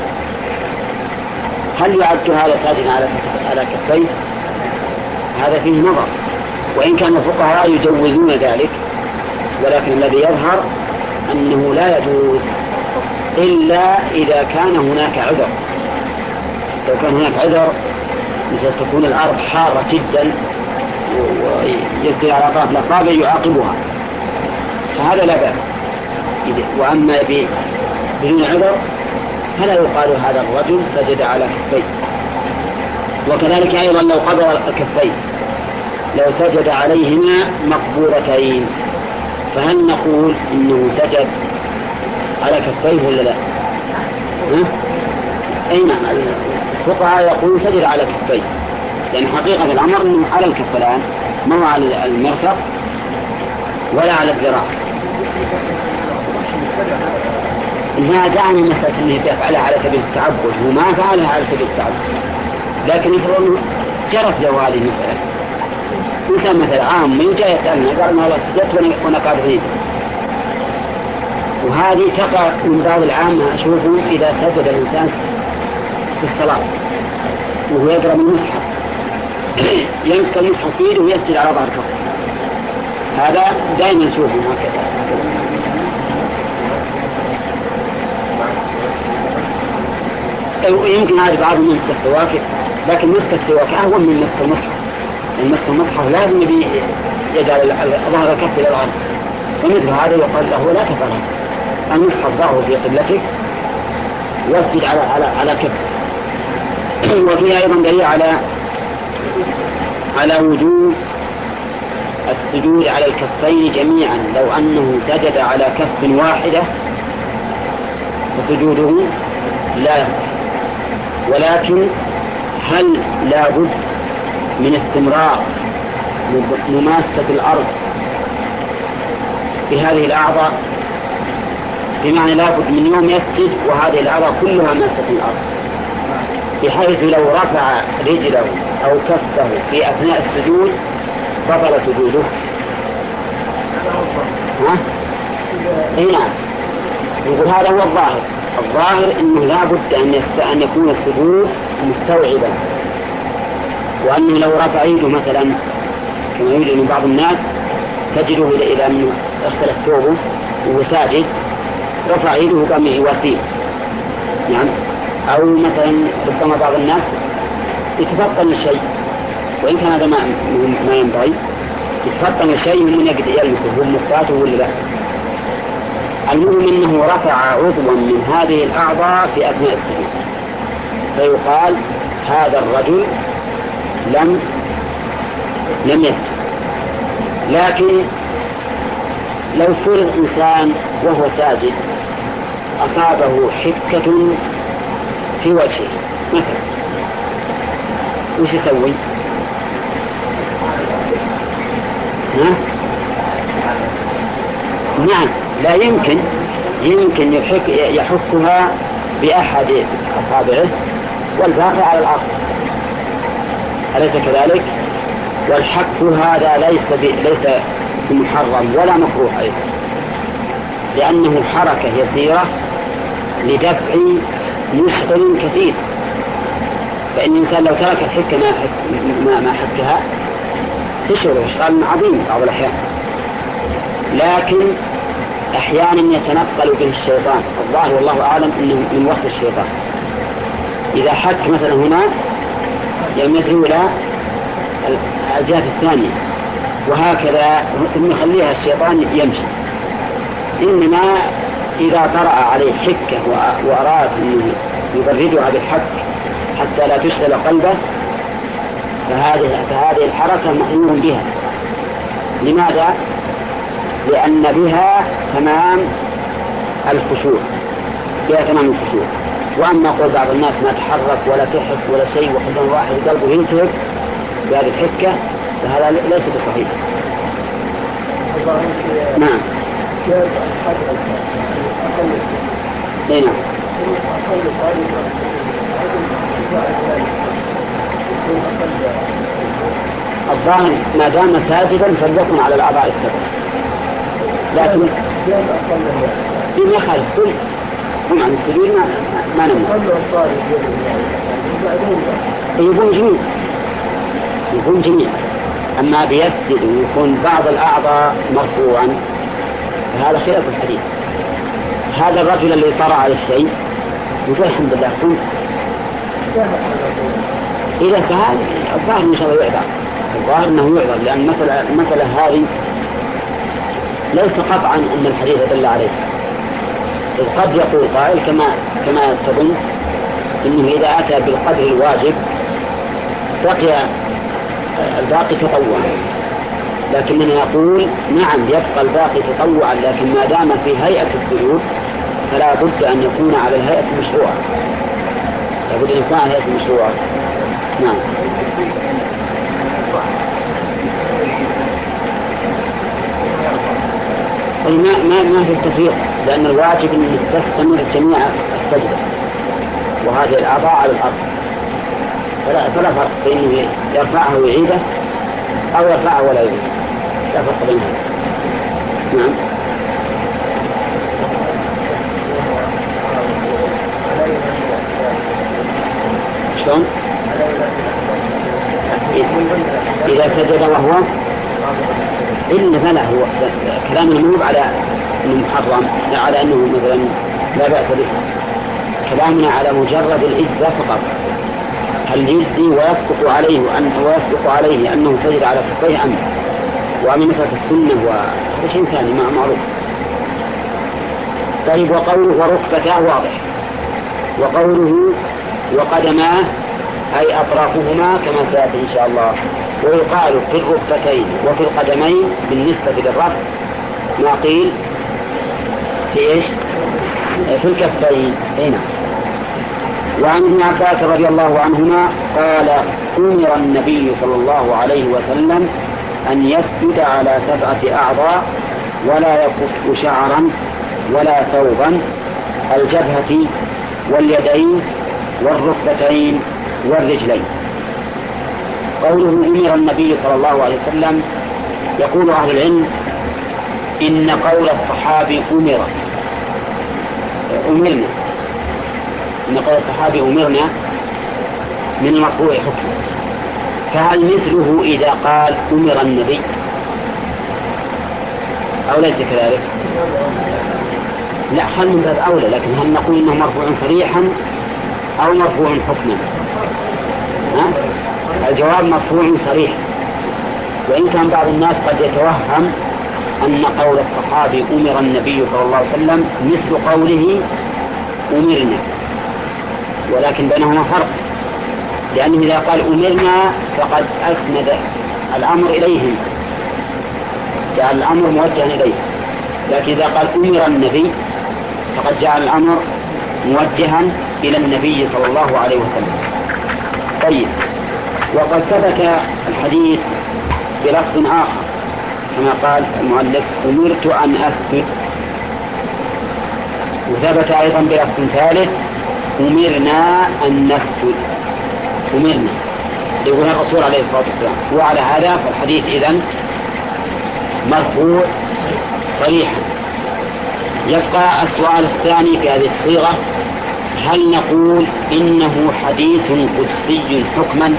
هل يعد هذا ساجدا على على كفيه؟ هذا فيه نظر، وإن كان الفقهاء يجوزون ذلك، ولكن الذي يظهر أنه لا يجوز إلا إذا كان هناك عذر. لو كان هناك عذر مثل تكون الأرض حارة جدا ويسري على أطراف الأصابع يعاقبها فهذا لا بأس. وأما بدون عذر فلا يقال هذا الرجل سجد على كفيه. وكذلك أيضا لو قبض الكفين لو سجد عليهما مقبورتين فهل نقول إنه سجد على كفيه ولا لا؟ أي نعم، الفقهاء يقولون سجد على كفيه، لأن يعني حقيقة الأمر أنه على الكفلان ما على المرفق ولا على الذراع. ما دعنا مسألة أنه يفعلها على سبيل التعبد وما فعلها على سبيل التعبد، لكن يفعل أنه جرت له هذه المسألة. إنسان مثلا عام من جاء يسألنا قال أنه الله سجدت وأنا قاعد فيه، وهذه تقع من بعض العامة أشوفه إذا سجد الإنسان في الصلاة وهو يقرأ من المصحف يمسك المصحف في يده ويسجد على ظهر كفه، هذا دائما نشوفه هكذا. يمكن هذا بعض من مسك السواك، لكن مسك السواك أهون من مسك المصحف. مسك المصحف لازم يجعل ظهر الكف إلى الأرض، ومثل هذا يقال له لا تفعل، المصحف ضعه في قبلتك واسجد على على على كف. وفيها أيضا دليل على على وجوب السجود على الكفين جميعا، لو أنه سجد على كف واحدة فسجوده لا يصح. ولكن هل لا بد من استمرار مماسة الأرض بهذه الأعضاء؟ بمعنى لا بد من يوم يسجد وهذه الأعضاء كلها ماسة الأرض، بحيث لو رفع رجله أو كفه في أثناء السجود بطل سجوده. ها؟ اي نعم، يقول هذا هو الظاهر. الظاهر انه لا بد ان, يست... أن يكون السجود مستوعبا، وانه لو رفع يده مثلا كما يوجد من بعض الناس تجده الى انه اختلف ثوبه وهو ساجد رفع يده قام يواسيه، يعني او مثلا ربما بعض الناس يتفطن الشيء، وان كان هذا ما ما ينبغي، يتفطن الشيء من يقدر يلمسه هو مفاته ولا لا. المهم انه رفع عضوا من هذه الاعضاء في اثناء السجود فيقال هذا الرجل لم لم يسجد. لكن لو فرض انسان وهو ساجد اصابه حكة في وجهه مثلا، وش يسوي؟ ها؟ نعم لا يمكن يمكن يحك يحكها بأحد أصابعه والباقي على الأرض، أليس كذلك؟ والحك هذا ليس ليس بمحرم ولا مكروه أيضا، لأنه حركة يسيرة لدفع مشغل كثير. فإن الإنسان لو ترك الحكة ما ما ما حكها تشعر إشغال عظيم بعض الأحيان، لكن أحيانا يتنقل به الشيطان. الظاهر والله أعلم أنه من وصف الشيطان، إذا حك مثلا هنا يمدعو إلى الجهة الثانية وهكذا ثم يخليها الشيطان يمشي. إنما إذا طرأ عليه حكة وأراد أنه يبردها بالحك حتى لا تشغل قلبه فهذه فهذه الحركة مأمور بها. لماذا؟ لأن بها تمام الخشوع، بها تمام الخشوع. وأما قول بعض الناس ما تحرك ولا تحك ولا شيء وخلهم واحد قلبه ينتهك بهذه الحكة فهذا ليس بصحيح. نعم اي نعم. الظاهر ما دام ساجدا فليكن على الأعضاء السبع، لكن فيما يخالف كل هم عن السبيل ما ما نمنع. يكون جميع يكون جميع أما بيسجد ويكون بعض الأعضاء مرفوعا فهذا خلاف الحديث. هذا الرجل اللي طرأ على الشيء يقول الحمد لله كنت إذا سهل الظاهر إن شاء الله يعذر، الظاهر أنه يعذر، لأن المسألة المسألة هذه ليس قطعا أن الحديث دل عليه. إذ قد يقول قائل كما كما تظن إنه إذا أتى بالقدر الواجب بقي الباقي تطوعا، لكننا نقول نعم يبقى الباقي تطوعا، لكن ما دام في هيئة السجود فلا بد أن يكون على الهيئة المشروعة، لا بد أن يكون على الهيئة المشروعة. نعم. ما ما ما في التفريق، لأن الواجب أن تستمر جميع السجدة وهذه الأعضاء على الأرض، فلا فلا فرق بين يرفعه ويعيده أو يرفعه ولا يعيده، لا فرق بينهم. نعم. شلون؟ إذا سجد وهو إلا فلا هو كلام المنوب على أنه محرم، لا على أنه مثلا لا بأس به. كلامنا على مجرد الإجزاء فقط، هل يجزي ويسقط عليه وأن ويسقط عليه أنه سجد على كفيه أم ومن مسألة السنة وهذا شيء ثاني مع معروف. طيب وقوله وركبتاه واضح، وقوله وقدماه أي أطرافهما كما سيأتي إن شاء الله. ويقال في الركبتين وفي القدمين بالنسبة للرفع ما قيل في إيش؟ في الكفين. هنا وعن ابن عباس رضي الله عنهما قال أمر النبي صلى الله عليه وسلم أن يسجد على سبعة أعضاء ولا يكف شعرا ولا ثوبا، الجبهة واليدين والركبتين والرجلين. قوله أمر النبي صلى الله عليه وسلم، يقول أهل العلم إن قول الصحابي أمر أمرنا إن قول الصحابي أمرنا من مرفوع حكم، فهل مثله إذا قال أمر النبي أو ليس كذلك؟ لا، خل من باب أولى، لكن هل نقول إنه مرفوع صريحا أو مرفوع حكما؟ ها؟ الجواب مرفوع صريح، وإن كان بعض الناس قد يتوهم أن قول الصحابي أمر النبي صلى الله عليه وسلم مثل قوله أمرنا، ولكن بينهما فرق، لأنه إذا قال أمرنا فقد أسند الأمر إليهم، جعل الأمر موجها إليه، لكن إذا قال أمر النبي فقد جعل الأمر موجها إلى النبي صلى الله عليه وسلم. طيب، وقد ثبت الحديث بلفظ آخر كما قال المؤلف أمرت أن أسجد. وثبت أيضا بلفظ ثالث أمرنا أن نسجد، أمرنا يقول الرسول عليه الصلاة والسلام. وعلى هذا فالحديث إذن مرفوع صريحا. يبقى السؤال الثاني في هذه الصيغة: هل نقول إنه حديث قدسي حكما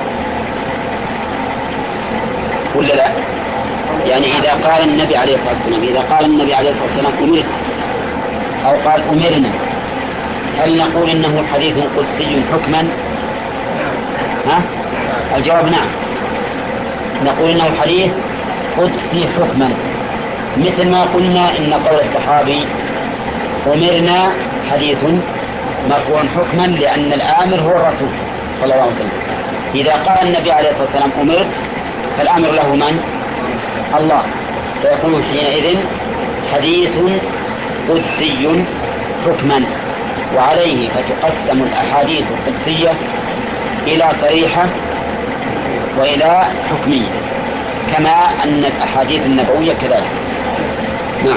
ولا لا؟ يعني إذا قال النبي عليه الصلاة والسلام إذا قال النبي عليه الصلاة والسلام أمرت أو قال أمرنا، هل نقول إنه حديث قدسي حكما؟ ها؟ الجواب نعم، نقول إنه حديث قدسي حكما، مثل ما قلنا إن قول الصحابي أمرنا حديث مرفوع حكما لأن الآمر هو الرسول صلى الله عليه وسلم. إذا قال النبي عليه الصلاة والسلام أمرت فالأمر له من؟ الله، فيكون حينئذ حديث قدسي حكما. وعليه فتقسم الأحاديث القدسية إلى صريحة وإلى حكمية، كما أن الأحاديث النبوية كذلك. نعم.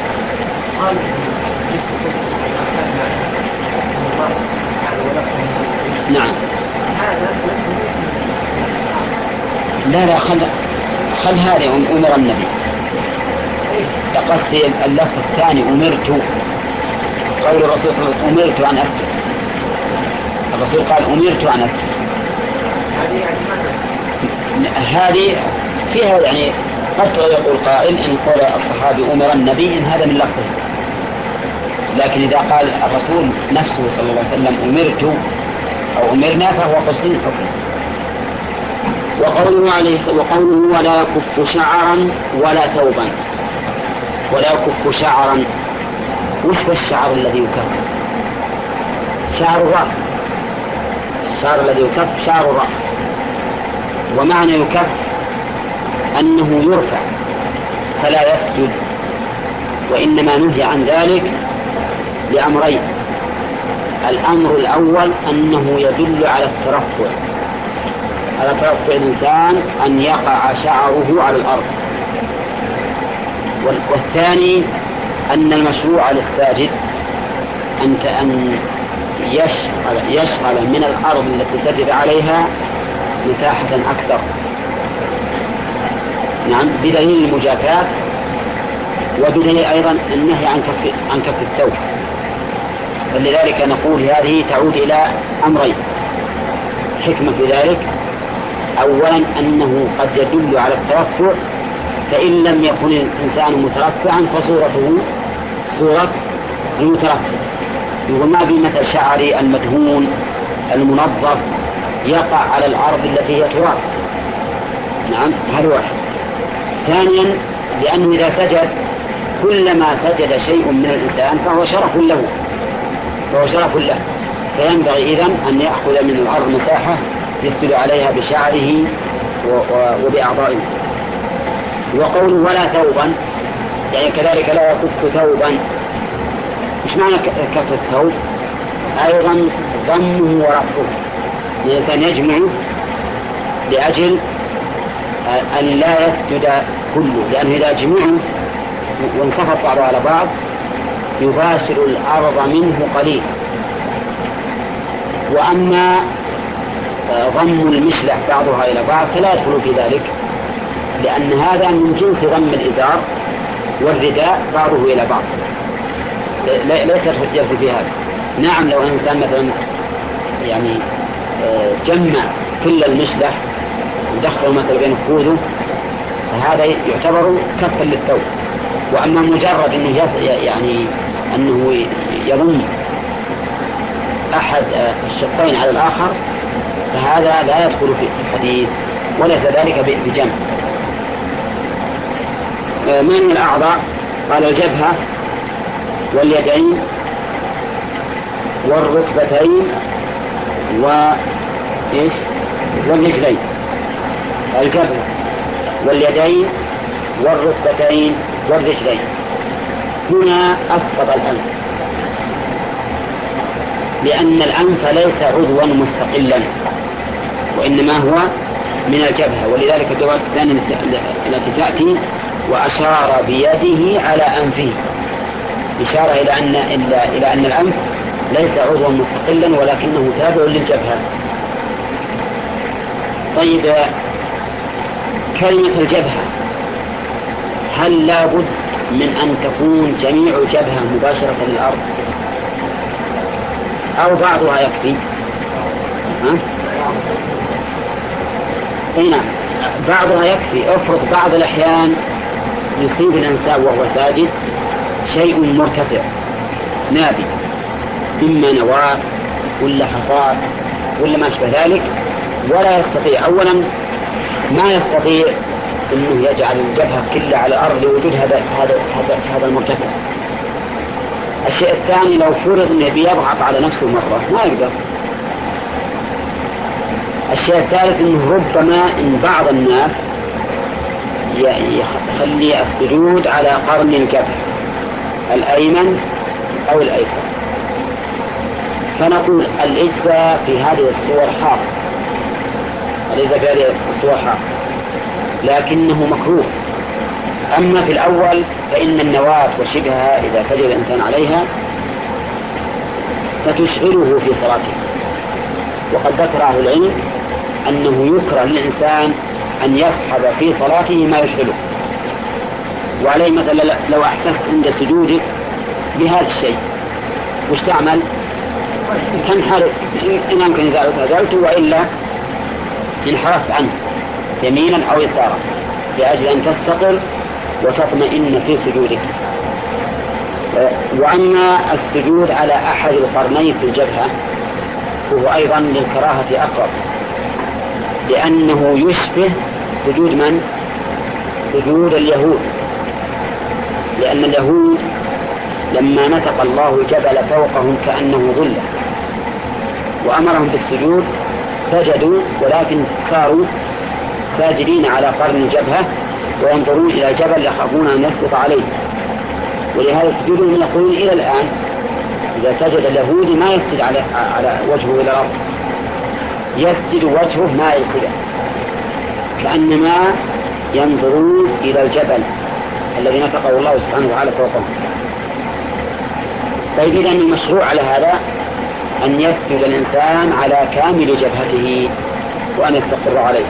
نعم. لا لا خل خل هذه أمر النبي، لقصد اللفظ الثاني أمرت، قول الرسول صلى الله عليه وسلم أمرت أن أسجد، الرسول قال أمرت أن أسجد. هذه فيها يعني قد يقول قائل إن قول الصحابي أمر النبي إن هذا من لفظه، لكن إذا قال الرسول نفسه صلى الله عليه وسلم أمرت أو أمرنا فهو قصدي الحكم. وقوله عليه وقوله ولا يكف شعرا ولا ثوبا. ولا يكف شعرا، وش الشعر الذي يكف؟ شعر الرأس، الشعر الذي يكف شعر الرأس. ومعنى يكف أنه يرفع فلا يسجد، وإنما نهي عن ذلك لأمرين: الأمر الأول أنه يدل على الترفع، على ترفع الإنسان أن يقع شعره على الأرض. والثاني أن المشروع للساجد أن يشغل, يشغل من الأرض التي سجد عليها مساحة أكثر. نعم، بدليل المجافاة، وبدليل أيضا النهي عن كف عن كف الثوب. فلذلك نقول هذه تعود إلى أمرين: حكمة في ذلك، أولا أنه قد يدل على الترفع، فإن لم يكن الإنسان مترفعا فصورته صورة المترفع. يقول ما بي مثل شعري المدهون المنظف يقع على الأرض التي هي تراب. نعم، هذا واحد. ثانيا لأنه إذا سجد كلما سجد شيء من الإنسان فهو شرف له فهو شرف له فينبغي إذن أن يأخذ من الأرض مساحة يسجد عليها بشعره وبأعضائه. وقوله ولا ثوبا يعني كذلك لا يكف ثوبا. مش معنى كف الثوب؟ أيضا ضمه ورفعه، الإنسان يجمع لأجل أن لا يسجد كله، لأنه إذا جمعه وانصفت بعضها على بعض يباشر الأرض منه قليل. وأما ضم المشلح بعضها إلى بعض فلا يدخل في ذلك، لأن هذا من جنس ضم الإزار والرداء بعضه إلى بعض، ليس الحجة في هذا. نعم، لو إنسان مثلا يعني جمع كل المشلح ودخل مثلا بين خذوذه فهذا يعتبر كفا للثوب. وأما مجرد أنه يعني أنه يضم أحد الشقين على الآخر فهذا لا يدخل في الحديث وليس ذلك بجمع. من الأعضاء؟ قال الجبهة واليدين والركبتين وإيش والرجلين. الجبهة واليدين والركبتين والرجلين. هنا أسقط الأنف، لأن الأنف ليس عضوا مستقلا، وإنما هو من الجبهة. ولذلك الدعوة الثانية التي تأتي وأشار بيده على أنفه، إشارة إلى أن إلى أن الأنف ليس عضوا مستقلا ولكنه تابع للجبهة. طيب، كلمة الجبهة هل لا بد من أن تكون جميع جبهة مباشرة للأرض أو بعضها يكفي؟ ها؟ نعم، بعضها يكفي. افرض بعض الأحيان يصيب الإنسان وهو ساجد شيء مرتفع نابي، إما نواة ولا حصاد ولا ما أشبه ذلك، ولا يستطيع، أولا ما يستطيع أنه يجعل الجبهة كلها على الأرض لوجود هذا هذا هذا هذا المرتفع. الشيء الثاني لو فرض أنه بيضغط على نفسه مرة ما يقدر. الشيء الثالث أنه ربما إن بعض الناس يخلي السجود على قرن الجبهة الأيمن أو الأيسر، فنقول الإجزاء في هذه الصور حاصل، الإجزاء في هذه الصور حاصل، لكنه مكروه. أما في الأول فإن النواة وشبهها إذا سجد الإنسان عليها فتشغله في صلاته، وقد ذكر أهل العلم أنه يكره للإنسان أن يصحب في صلاته ما يشغله. وعليه مثلا لو أحسست عند سجودك بهذا الشيء وش تعمل؟ تنحرف، إن أمكن إذا أزلت وإلا انحرفت عنه يمينا أو يسارا لأجل أن تستقر وتطمئن في سجودك. وأما السجود على أحد القرنين في الجبهة فهو أيضا للكراهة أقرب، لأنه يشبه سجود من؟ سجود اليهود، لأن اليهود لما نطق الله الجبل فوقهم كأنه ظلة وأمرهم بالسجود سجدوا، ولكن صاروا ساجدين على قرن الجبهة وينظرون إلى الجبل يخافون أن يسقط عليه. ولهذا سجودهم يقولون إلى الآن إذا سجد اليهودي ما يسجد على على وجهه إلى الأرض، يسجد وجهه ما يلقيه، كأنما ينظرون إلى الجبل الذي نطقه الله سبحانه وتعالى فوقهم. طيب، إذن المشروع على هذا أن يسجد الإنسان على كامل جبهته وأن يستقر عليه.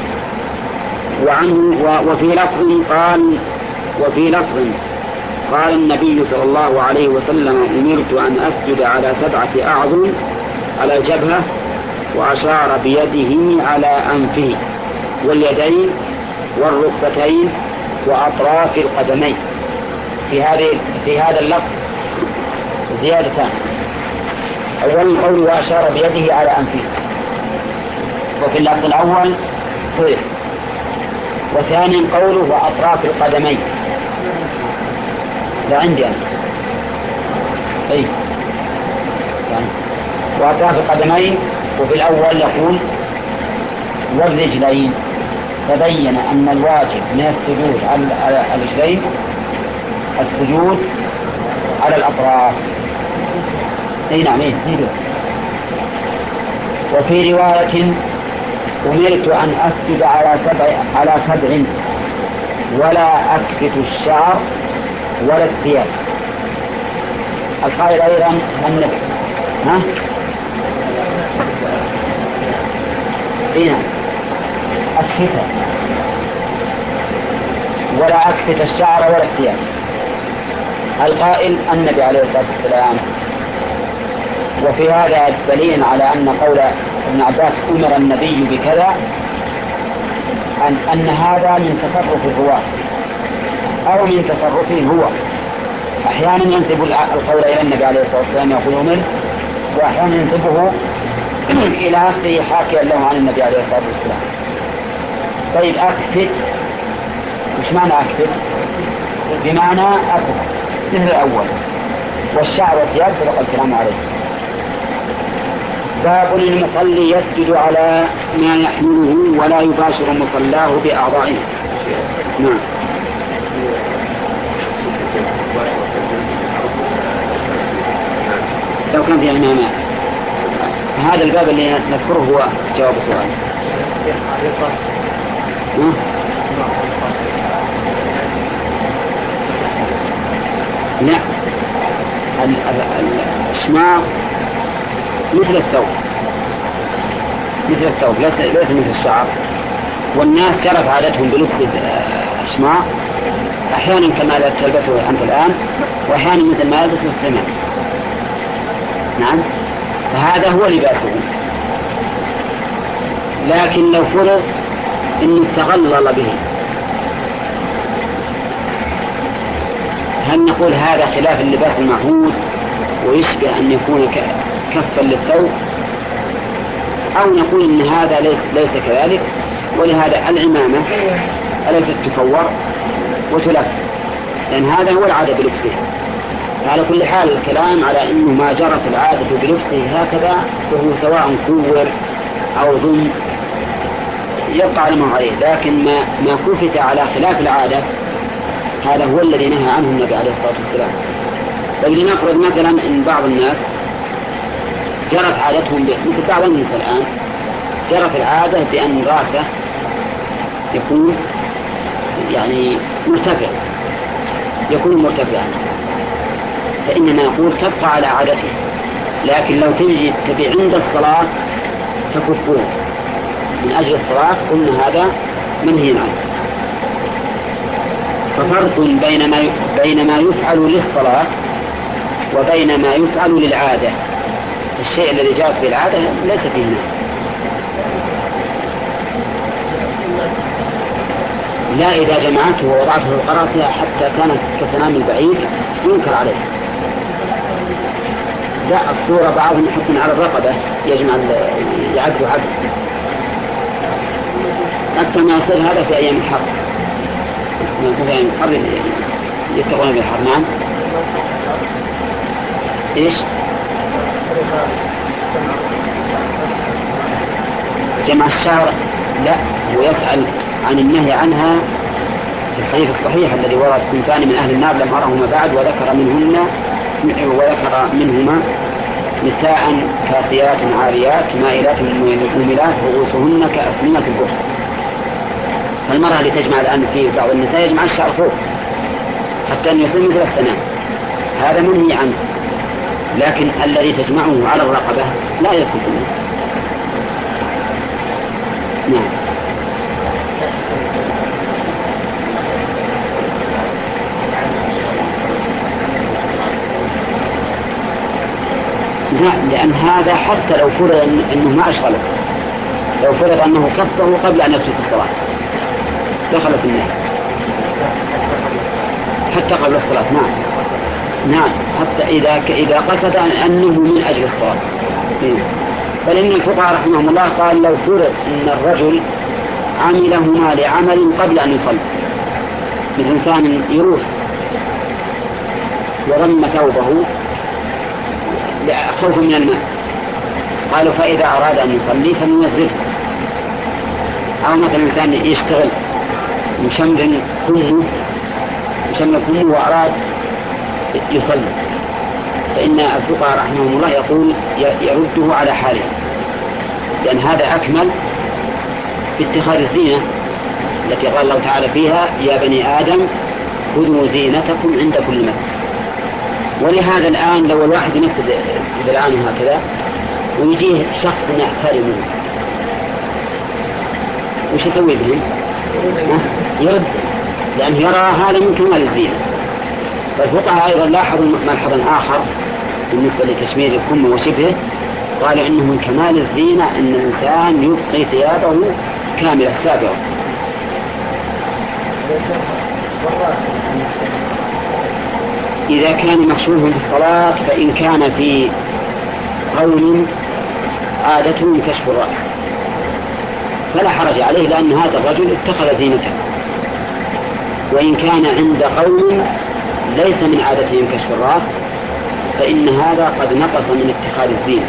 وعنه وفي لفظ قال وفي لفظ قال النبي صلى الله عليه وسلم: أمرت أن أسجد على سبعة أعظم على الجبهة، وأشار بيده على أنفه واليدين والركبتين وأطراف القدمين. في هذه في هذا اللفظ زيادتان: أولا قوله وأشار بيده على أنفه، وفي اللفظ الأول صير، وثاني قوله وأطراف القدمين. لا عندي أنا أي يعني وأطراف القدمين، وفي الأول يقول والرجلين، تبين أن الواجب من السجود على الرجلين السجود على الأطراف. أي نعم. وفي رواية أمرت أن أسجد على سبع على سبع ولا أكفت الشعر ولا الثياب. القائل أيضا النبي ها هنا أكفت ولا أكفت الشعر ولا الثياب. القائل النبي عليه الصلاة والسلام. وفي هذا دليل على أن قول ابن عباس أمر النبي بكذا أن, أن هذا من تصرف الرواة أو من تصرفه هو. أحيانا ينسب القول إلى النبي عليه الصلاة والسلام يقول أمر، وأحيانا ينسبه إلى نفسه حاكيا له عن النبي عليه الصلاة والسلام. طيب، أكفت مش معنى أكفت؟ بمعنى أكفت مثل الأول. والشعر والثياب سبق الكلام عليه. باب المصلي يسجد على ما يحمله ولا يباشر مصلاه بأعضائه. نعم. لو كان في المعنى هذا الباب اللي نذكره هو جواب السؤال. لا، الشماغ مثل الثوب، مثل الثوب ليس مثل الشعر. والناس جرت عادتهم بلبس الشماغ أحيانا كما تلبسه أنت الآن، وأحيانا مثل ما يلبس المسلمين. نعم، فهذا هو لباسهم. لكن لو فرض أنه تغلل به، هل نقول هذا خلاف اللباس المعهود ويشبه أن يكون كفا للثوب، أو نقول أن هذا ليس, ليس كذلك؟ ولهذا العمامة أليست تكور وتلف، لأن هذا هو العادة بلبسه. على كل حال الكلام على أنه ما جرت العادة بلبسه هكذا فهو سواء كور أو ضم يبقى على ما عليه، لكن ما, ما كفت على خلاف العادة هذا هو الذي نهى عنه النبي عليه الصلاة والسلام. فلنفرض مثلا أن بعض الناس جرت عادتهم مثل بعض الناس الآن جرت العادة بأن راسه يكون يعني مرتفع، يكون مرتفعا، فإننا نقول تبقى على عادته، لكن لو تجي تبي عند الصلاة تكفوه من أجل الصلاة، قلنا هذا منهي عنه. ففرق بين ما بين ما يفعل للصلاة وبين ما يفعل للعادة. الشيء الذي جاءت بالعادة ليس فيه نهي. لا إذا جمعته ووضعته في القراصية حتى كانت كسنام البعيد ينكر عليه. لا، الصورة بعضهم يحطون على الرقبة يجمع يعد عد أكثر ما يصير هذا في أيام الحر، في أيام الحر يتقون بالحر. نعم. إيش؟ جمع الشعر لا، هو يسأل عن النهي عنها في الحديث الصحيح الذي ورد صنفان من أهل النار لم أرهما بعد، وذكر منهن وذكر منهما نساء كاسيات عاريات مائلات مميلات رؤوسهن كأسنمة البخت. فالمرأة اللي تجمع الآن في بعض النساء يجمع الشعر فوق حتى أن يصير مثل السنام، هذا منهي عنه. لكن الذي تجمعه على الرقبة لا يدخل منه. نعم. لا، لأن هذا حتى لو فرض أنه ما أشغله، لو فرض أنه كفه قبل أن يدخل الصلاة دخل في النهي حتى قبل الصلاة. نعم نعم، حتى إذا إذا قصد أنه من أجل الصلاة. فلأن الفقهاء رحمهم الله قال لو فرض أن الرجل عملهما لعمل قبل أن يصلي، مثل إنسان يروس وضم ثوبه خوفا من الماء، قالوا فإذا أراد أن يصلي فلينزله. أو مثلا إنسان يشتغل مشمر كله مشمر كله وأراد يصلي، فإن الفقهاء رحمهم الله يقول يرده على حاله، لأن هذا أكمل في اتخاذ الزينة التي قال الله تعالى فيها يا بني آدم خذوا زينتكم عند كل مسجد. ولهذا الآن لو الواحد ينفذ الآن هكذا ويجيه شخص يحترمه وش يسوي بهم؟ يرد، لأنه يرى هذا من كمال الزينة. فالفقهاء أيضا لاحظوا ملحظا آخر بالنسبة لتشمير الكم وشبهه، قالوا إنه من كمال الزينة أن الإنسان يبقي ثيابه كاملة سابقة. إذا كان مقصوده في الصلاة فإن كان في قول عادته كشف الرأس فلا حرج عليه، لأن هذا الرجل اتخذ زينته. وإن كان عند قول ليس من عادتهم كشف الرأس فإن هذا قد نقص من اتخاذ الزينة.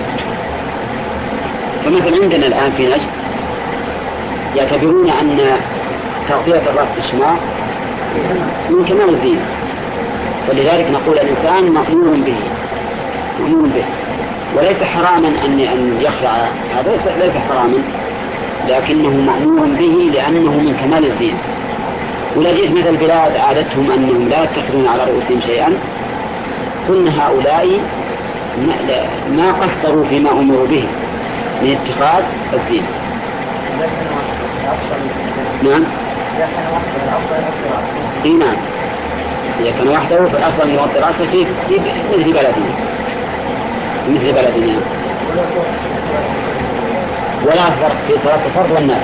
فمثل عندنا الآن في نجد يعتبرون أن تغطية الرأس بالشماغ من كمال الزينة، ولذلك نقول الإنسان مأمور به مأمور به وليس حراما أن أن يخلع، هذا ليس حراما، لكنه مأمور به لأنه من كمال الدين. ولا جئت مثل البلاد عادتهم أنهم لا يتخذون على رؤوسهم شيئا، كن هؤلاء ما قصروا فيما أمروا به من اتخاذ الدين. نعم. إيه نعم. إذا كان وحده فالأفضل أن يوطي رأسه في مثل بلدنا مثل بلدنا ولا فرق في صلاة الفرض والنافلة.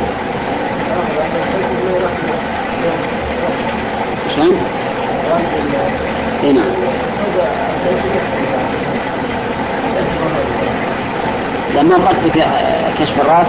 شلون؟ إيه نعم. لما قصدك كشف الرأس؟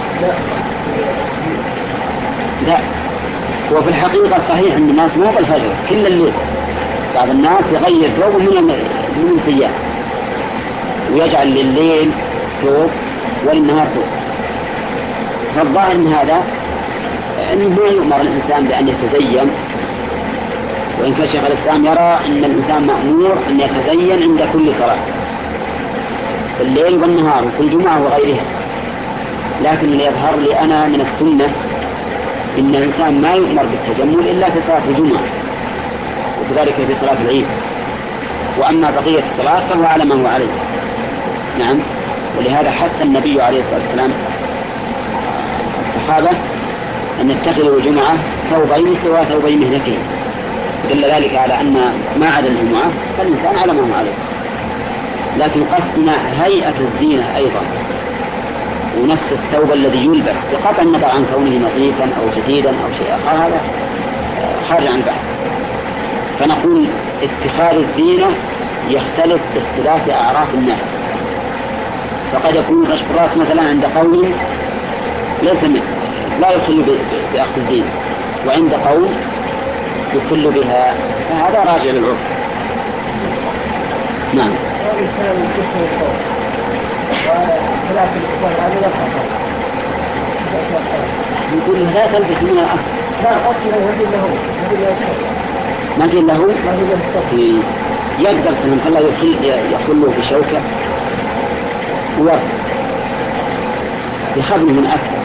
لا، هو في الحقيقة صحيح أن الناس مو بالفجر كل الليل، بعض الناس يغير ثوبه من من الثياب ويجعل لليل ثوب وللنهار ثوب. فالظاهر من هذا أنه ما يؤمر الإنسان بأن يتزين، وإن كان شيخ الإسلام يرى أن الإنسان مأمور أن يتزين عند كل صلاة في الليل والنهار وفي الجمعة وغيرها. لكن اللي يظهر لي أنا من السنة إن الإنسان ما يؤمر بالتجمل إلا في صلاة الجمعة وكذلك في صلاة العيد، وأما بقية الصلاة فهو على ما هو عليه. نعم. ولهذا حتى النبي عليه الصلاة والسلام الصحابة أن يتخذوا الجمعة ثوبين سوى ثوبي مهنتهم، دل ذلك على أن ما عدا الجمعة فالإنسان على ما هو عليه. لكن قصدنا هيئة الزينة أيضا ونفس الثوب الذي يلبس بقطع النظر عن كونه نظيفا أو جديدا أو شيء آخر، هذا خارج عن البحث. فنقول اتخاذ الزينة يختلف باختلاف أعراف الناس، فقد يكون كشف الرأس مثلا عند قوم ليس لا يخل بأخذ الزينة، وعند قوم يخل بها، فهذا راجع للعرف. نعم. يقول لا تلبس من الأصل. لا أصل هذه له ما في له يقدر من الله يخله بشوكة ويرد يخبني من أكثر.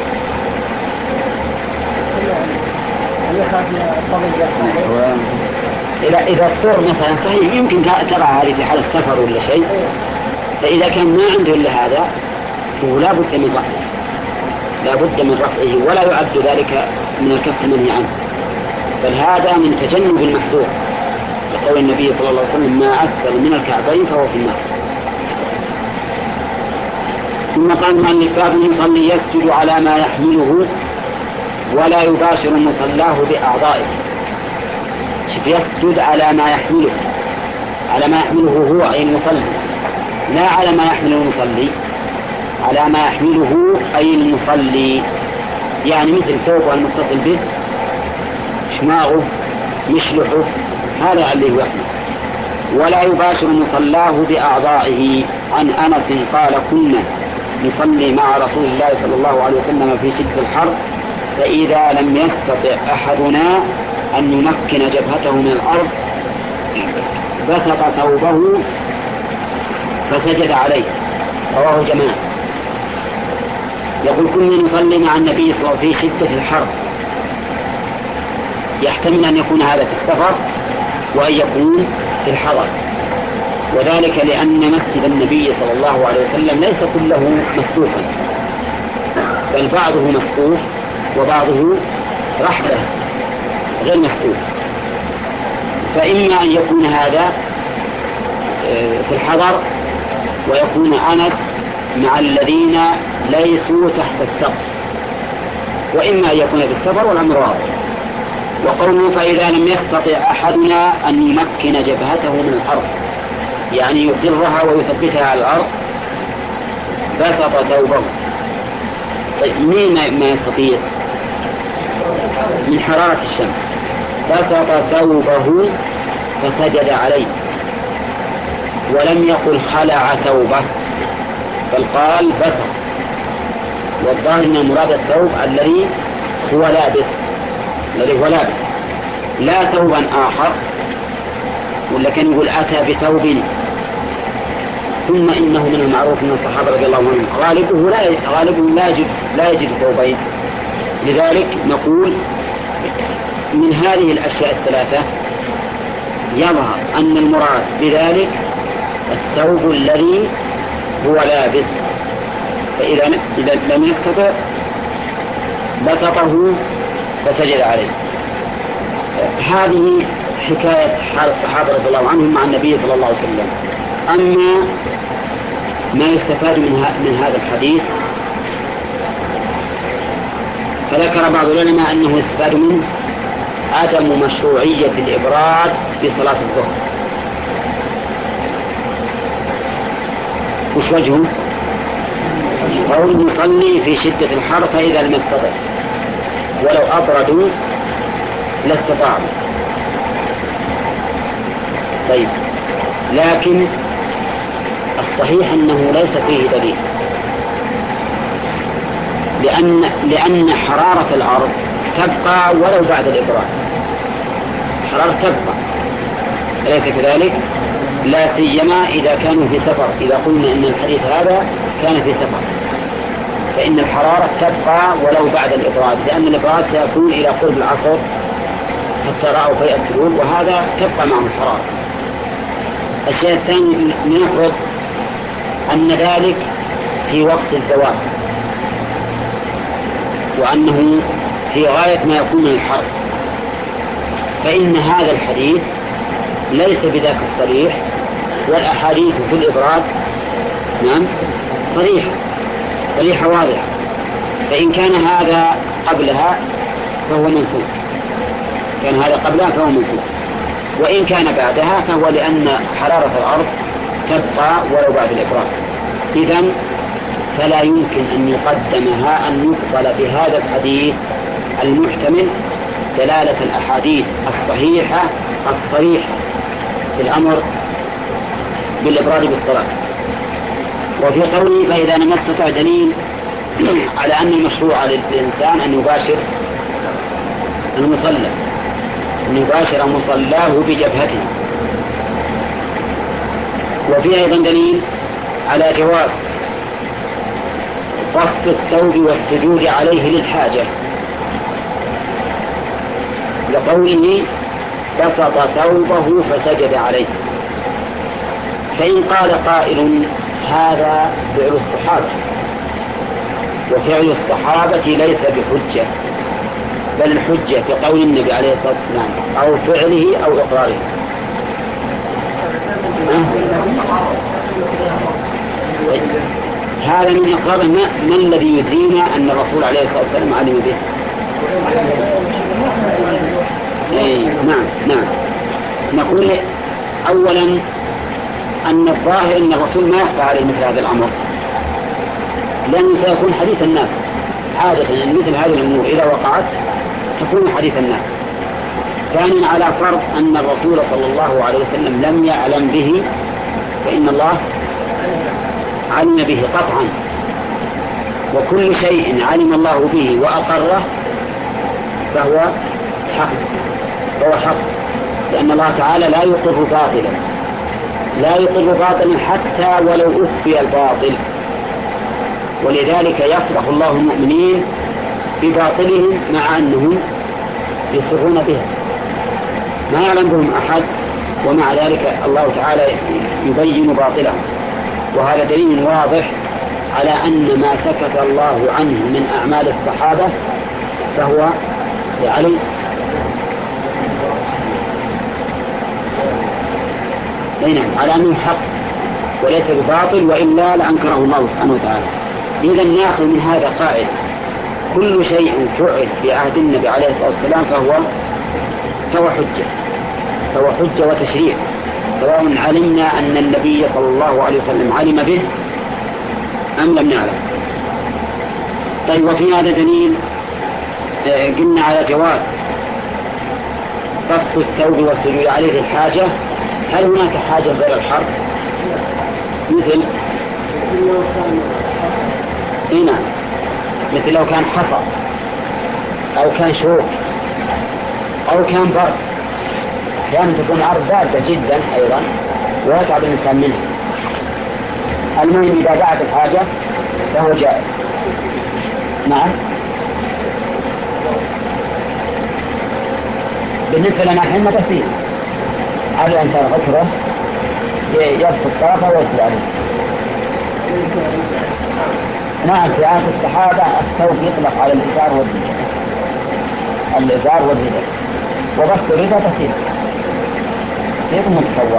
إذا إذا اضطر مثلا صحيح يمكن ترى هذه في حالة سفر ولا شيء، فإذا كان ما عنده إلا هذا فهو لا بد من رفعه لا بد من رفعه ولا يعد ذلك من الكف منهي عنه، بل هذا من تجنب المحذور، لقول النبي صلى الله عليه وسلم ما أسفل من الكعبين فهو في النار. ثم قال من باب المصلي يسجد على ما يحمله ولا يباشر مصلاه بأعضائه. يسجد على ما يحمله، على ما يحمله هو أي المصلي، لا على ما يحمله المصلي، على ما يحمله أي المصلي، يعني مثل ثوبه المتصل به، شماغه، مشلحه، هذا اللي هو يحمل. ولا يباشر مصلاه بأعضائه. عن أنس قال كنا نصلي مع رسول الله صلى الله عليه وسلم في شدة الحر، فإذا لم يستطع أحدنا أن يمكن جبهته من الأرض بسط ثوبه فسجد عليه. رواه جماعة. يقول كنا نصلي مع النبي صلى الله عليه وسلم في شدة الحر، يحتمل أن يكون هذا في السفر وأن يكون في الحضر، وذلك لأن مسجد النبي صلى الله عليه وسلم ليس كله مسقوفا، بل بعضه مسقوف وبعضه رحبة غير مسقوف، فإما أن يكون هذا في الحضر ويكون أنس مع الذين ليسوا تحت السقف، وإما أن يكون في السفر والأمر واضح. وقوله فإذا لم يستطع أحدنا أن يمكن جبهته من الأرض، يعني يقرها ويثبتها على الأرض، بسط ثوبه. طيب مين ما يستطيع؟ من حرارة الشمس. بسط ثوبه فسجد عليه، ولم يقل خلع ثوبه بل قال بسط، والظاهر ان المراد الثوب الذي هو لابس الذي هو لابس لا ثوبا آخر، ولا كان يقول أتى بثوب. ثم إنه من المعروف من الصحابة رضي الله عنهم غالبه لا غالبه لا يجد لا يجد ثوبين، لذلك نقول من هذه الأشياء الثلاثة يظهر أن المراد بذلك الثوب الذي هو لابس، فإذا إذا لم يستطع بسطه فسجد عليه. هذه حكاية حال الصحابة رضي الله عنهم مع النبي صلى الله عليه وسلم. أما ما يستفاد من هذا الحديث فذكر بعض العلماء أنه يستفاد منه عدم مشروعية الإبراد في صلاة الظهر. وش وجهه؟ قول يصلي في شدة الحر فإذا لم يستطع ولو أبردوا لاستطاعوا. طيب، لكن الصحيح أنه ليس فيه دليل، لأن لأن حرارة الأرض تبقى ولو بعد الإبراد، حرارة تبقى، أليس كذلك؟ لا سيما إذا كانوا في سفر. إذا قلنا أن الحديث هذا كان في سفر فإن الحرارة تبقى ولو بعد الإبراد، لأن الإبراد سيكون إلى قرب العصر حتى رأوا فيء السلول، وهذا تبقى معه الحرارة. الشيء الثاني نفرض أن ذلك في وقت الزواج وأنه في غاية ما يكون من الحر، فإن هذا الحديث ليس بذاك الصريح، والأحاديث في الإبراد نعم صريحة صريحة واضحة. فإن كان هذا قبلها فهو منسوخ، كان هذا قبلها فهو منسوخ، وإن كان بعدها فهو لأن حرارة الأرض تبقى ولو بعد الإبراد. إذن فلا يمكن أن يقدمها أن يقبل بهذا الحديث المحتمل دلالة الأحاديث الصحيحة الصريحة في الأمر بالإبراد بالصلاة. وفي قوله فإذا لم يستطع دليل على أن المشروع للإنسان أن يباشر المصلى، أن يباشر مصلاه بجبهته. وفي أيضا دليل على جواز بسط الثوب والسجود عليه للحاجة، لقوله بسط ثوبه فسجد عليه. فإن قال قائل هذا فعل الصحابة، وفعل الصحابة ليس بحجة، بل الحجة في قول النبي عليه الصلاة والسلام أو فعله أو إقراره. هذا من إقراره. ما الذي يدرينا أن الرسول عليه الصلاة والسلام علم به؟ إيه نعم نعم. نقول أولا أن الظاهر أن الرسول ما يخفى عليه مثل هذا الأمر، لأنه سيكون حديث الناس عادة، أن مثل هذه الأمور إذا وقعت تكون حديث الناس. ثانيا على فرض أن الرسول صلى الله عليه وسلم لم يعلم به، فإن الله علم به قطعا، وكل شيء علم الله به وأقره فهو حق، فهو حق، لأن الله تعالى لا يقر باطلا، لا يقر باطلا حتى ولو أخفي الباطل. ولذلك يفرح الله المؤمنين بباطلهم مع أنهم يصرون به، ما يعلم بهم أحد، ومع ذلك الله تعالى يبين باطلهم. وهذا دليل واضح على أن ما سكت الله عنه من أعمال الصحابة فهو يعني نعم على أنه حق وليس بباطل، وإلا لأنكره الله سبحانه وتعالى. إذا نأخذ من هذا قاعدة: كل شيء فعل في عهد النبي عليه الصلاة والسلام فهو فهو حجة، فهو حجة وتشريع، سواء علمنا أن النبي صلى الله عليه وسلم علم به أم لم نعلم. طيب، وفي هذا دليل قلنا على جواز بسط الثوب والسجود عليه الحاجة. هل هناك حاجة غير الحرب؟ مثل هنا مثل لو كان حصى أو كان شوك أو كان برد، أحيانا تكون الأرض باردة جدا أيضا ويتعب الإنسان منها. المهم إذا دعت الحاجة فهو جائز. نعم بالنسبة لنا حين تسير على الإنسان غكره يبسط طرفه ويسير عليه. نعم في عهد الصحابة الثوب يطلق على الإزار والرداء، الإزار والرداء، وبسط الرداء تسير غير متصور.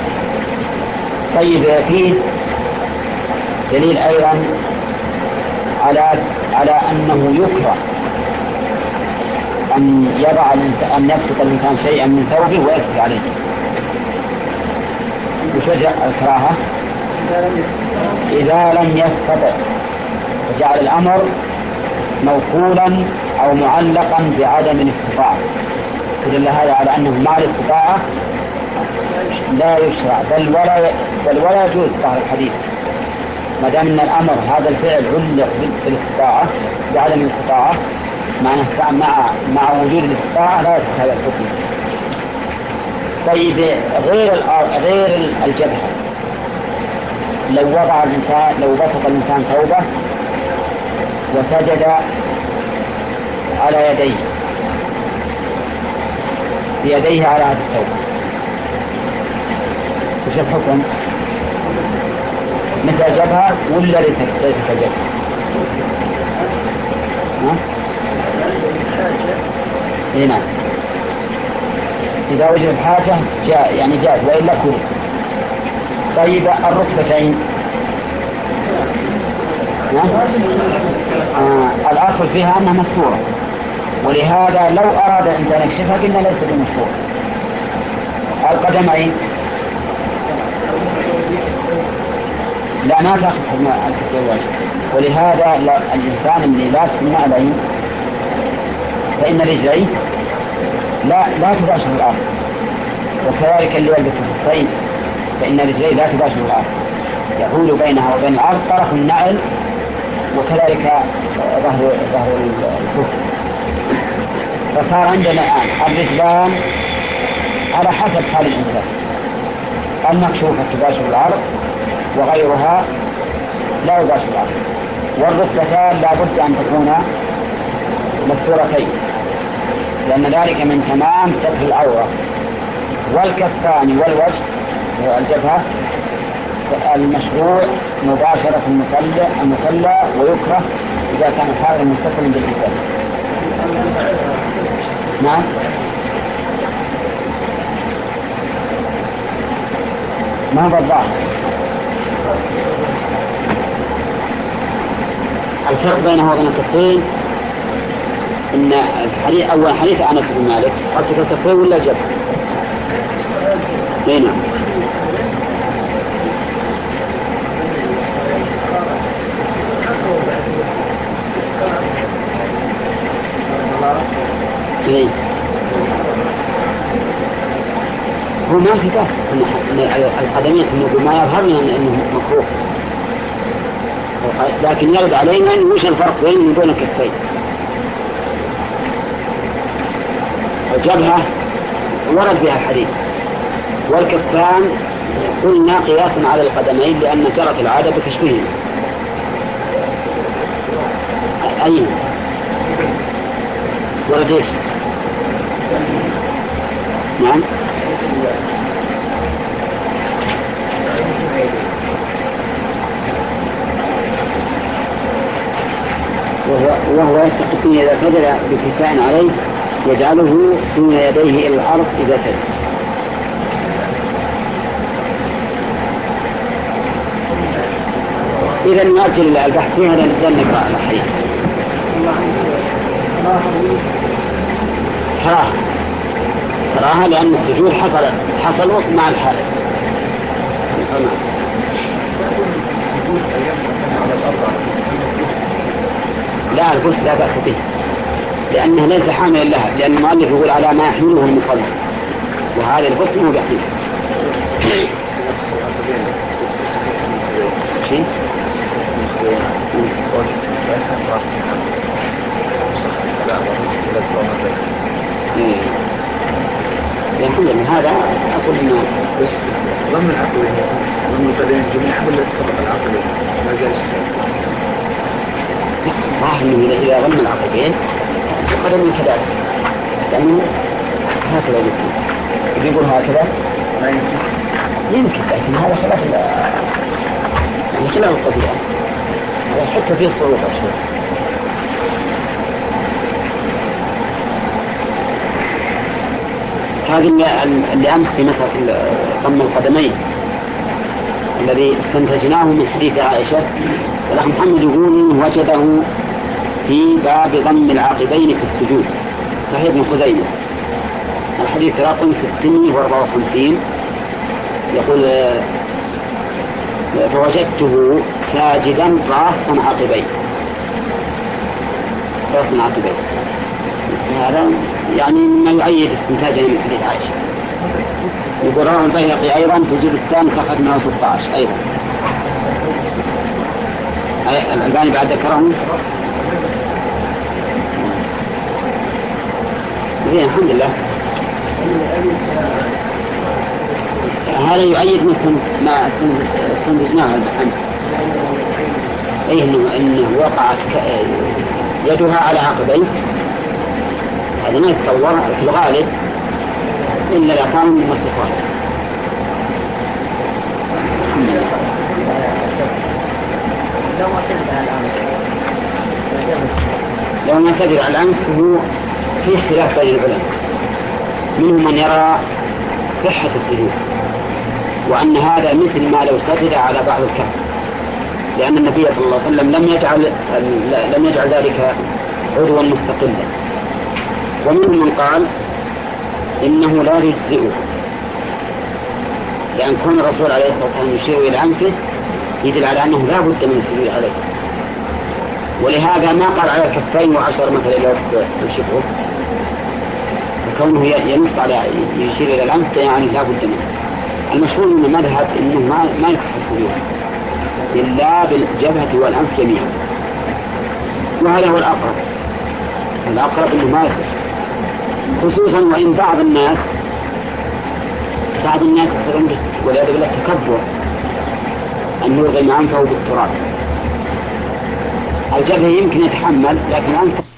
طيب فيه دليل أيضا على على أنه يكره أن يضع أن يبسط الإنسان شيئا من ثوبه ويكفي عليه. وشجع الكراهة إذا لم يستطع، وجعل الأمر موكولا أو معلقا بعدم الاستطاعة، يدل هذا على أنه مع الاستطاعة لا يشرع بل ولا بل ولا يجوز ظهر الحديث، ما دام أن الأمر هذا الفعل علق بالاستطاعة بعدم الاستطاعة، مع مع مع وجود الاستطاعة لا يصح هذا الحكم. طيب غير غير الجبهة، لو وضع الإنسان لو بسط الإنسان ثوبه وسجد على يديه بيديه على هذا الثوب، وش الحكم؟ مثل جبهة ولا ليس كجبهة؟ هنا إذا وجد حاجة جاء يعني جاء وإلا كل. طيب الركبتين آه الأصل فيها أنها مستورة، ولهذا لو أراد أن يكشفها قلنا ليس بمستورة. القدمين لا ما تأخذ حكم التزواج، ولهذا الإنسان اللي لابس النعلين فإن رجليه لا لا تباشر الأرض، وكذلك اللي يلبس الخفين فإن رجليه لا تباشر الأرض، يحول بينها وبين الأرض طرف النعل، وكذلك ظهر ظهر الكف. فصار عندنا الآن الرجلان على حسب حال الإنسان، المكشوفة تباشر الأرض وغيرها لا يباشر الأرض، والركبتان لا بد أن تكونا مستورتين لأن ذلك من تمام ستر العورة. والكفان والوجه والجبهة المشروع مباشرة المصلى المصلى ويكره إذا كان حالا متصلا بالإنسان. نعم ما هو الظاهر. الفرق بينه وبين الكفين إن الحديث أول حديث عن ابن مالك قصد الكفين ولا جبهة؟ هنا إيه هو ما في كاف القدمين إنه ما يظهر لنا إنه مكروه، لكن يرد علينا إنه وش الفرق بين دون الكفين. الجبهة ورد بها الحديث، والكفان قلنا قياسا على القدمين لأن جرت العادة بكشفهم. أين ورد إيش؟ نعم وهو, وهو يستحقون إذا سجد بكفاء عليه يجعله دون يديه إلى الأرض إذا سجد. إذا نؤجل البحث فيها لن نقرأ الحديث. كراهة كراهة لأن السجود حصل حصل مع الحالة. لا الغسل لا بأس به لأنه ليس حاملا لها، لأن المؤلف يقول على ما يحمله المصلي، وهذا الغسل هو بيحمله. شيء يقول من هذا أقول إنه بس ضمن العقلية ضمن القدمين جميعا ولا تطبق العقلية ما جالس ظاهر إنه إذا ضمن العقلين وقدم كذلك، لأنه هكذا يمكن يقول هكذا لا يمكن يمكن، لكن هذا خلاف يعني خلاف الطبيعة، هذا حتى فيه صعوبة شوي. هذه اللي أمس في مسألة ضم القدمين الذي استنتجناه من حديث عائشة، والأخ محمد يقول وجده في باب ضم العاقبين في السجود، صحيح ابن خزيمة، الحديث رقم ستمائة وأربعة وخمسين، يقول فوجدته ساجدا راصا عاقبين راصا عاقبين. هذا يعني ما يؤيد استنتاجه من حديث عائشة. يقول رواه البيهقي أيضا في الجزء الثاني صفحة مئة وستة عشر أيضا. الألباني بعد ذكرهم زين الحمد لله. هذا يؤيد ما استنتجناه الآن، أي إنه إنه وقعت يدها على عقبيه، هذا ما يتصور في الغالب إلا إذا كان من الصفات. لو ما تدري على الأنف هو في اختلاف بين العلماء، منهم من يرى صحة السجود وأن هذا مثل ما لو سجد على بعض الكف، لأن النبي صلى الله عليه وسلم لم يجعل لم يجعل ذلك عضوا مستقلا. ومنهم من قال إنه لا يجزئه، لأن كون الرسول عليه الصلاة والسلام يشير إلى أنفه يدل على أنه لا بد من السجود عليه، ولهذا ما قال على الكفين وعشر مثلا إلى الشفعه، وكونه ينص على يشير إلى الأنف يعني لا بد منه. المشهور من المذهب إنه ما ما يصح السجود إلا بالجبهة والأنف جميعا، وهذا هو الأقرب. الأقرب إنه ما يصح، خصوصا وإن بعض الناس بعض الناس والعياذ بالله تكبر أن يلغم أنفه بالتراب. الجبهة يمكن يتحمل لكن أنفه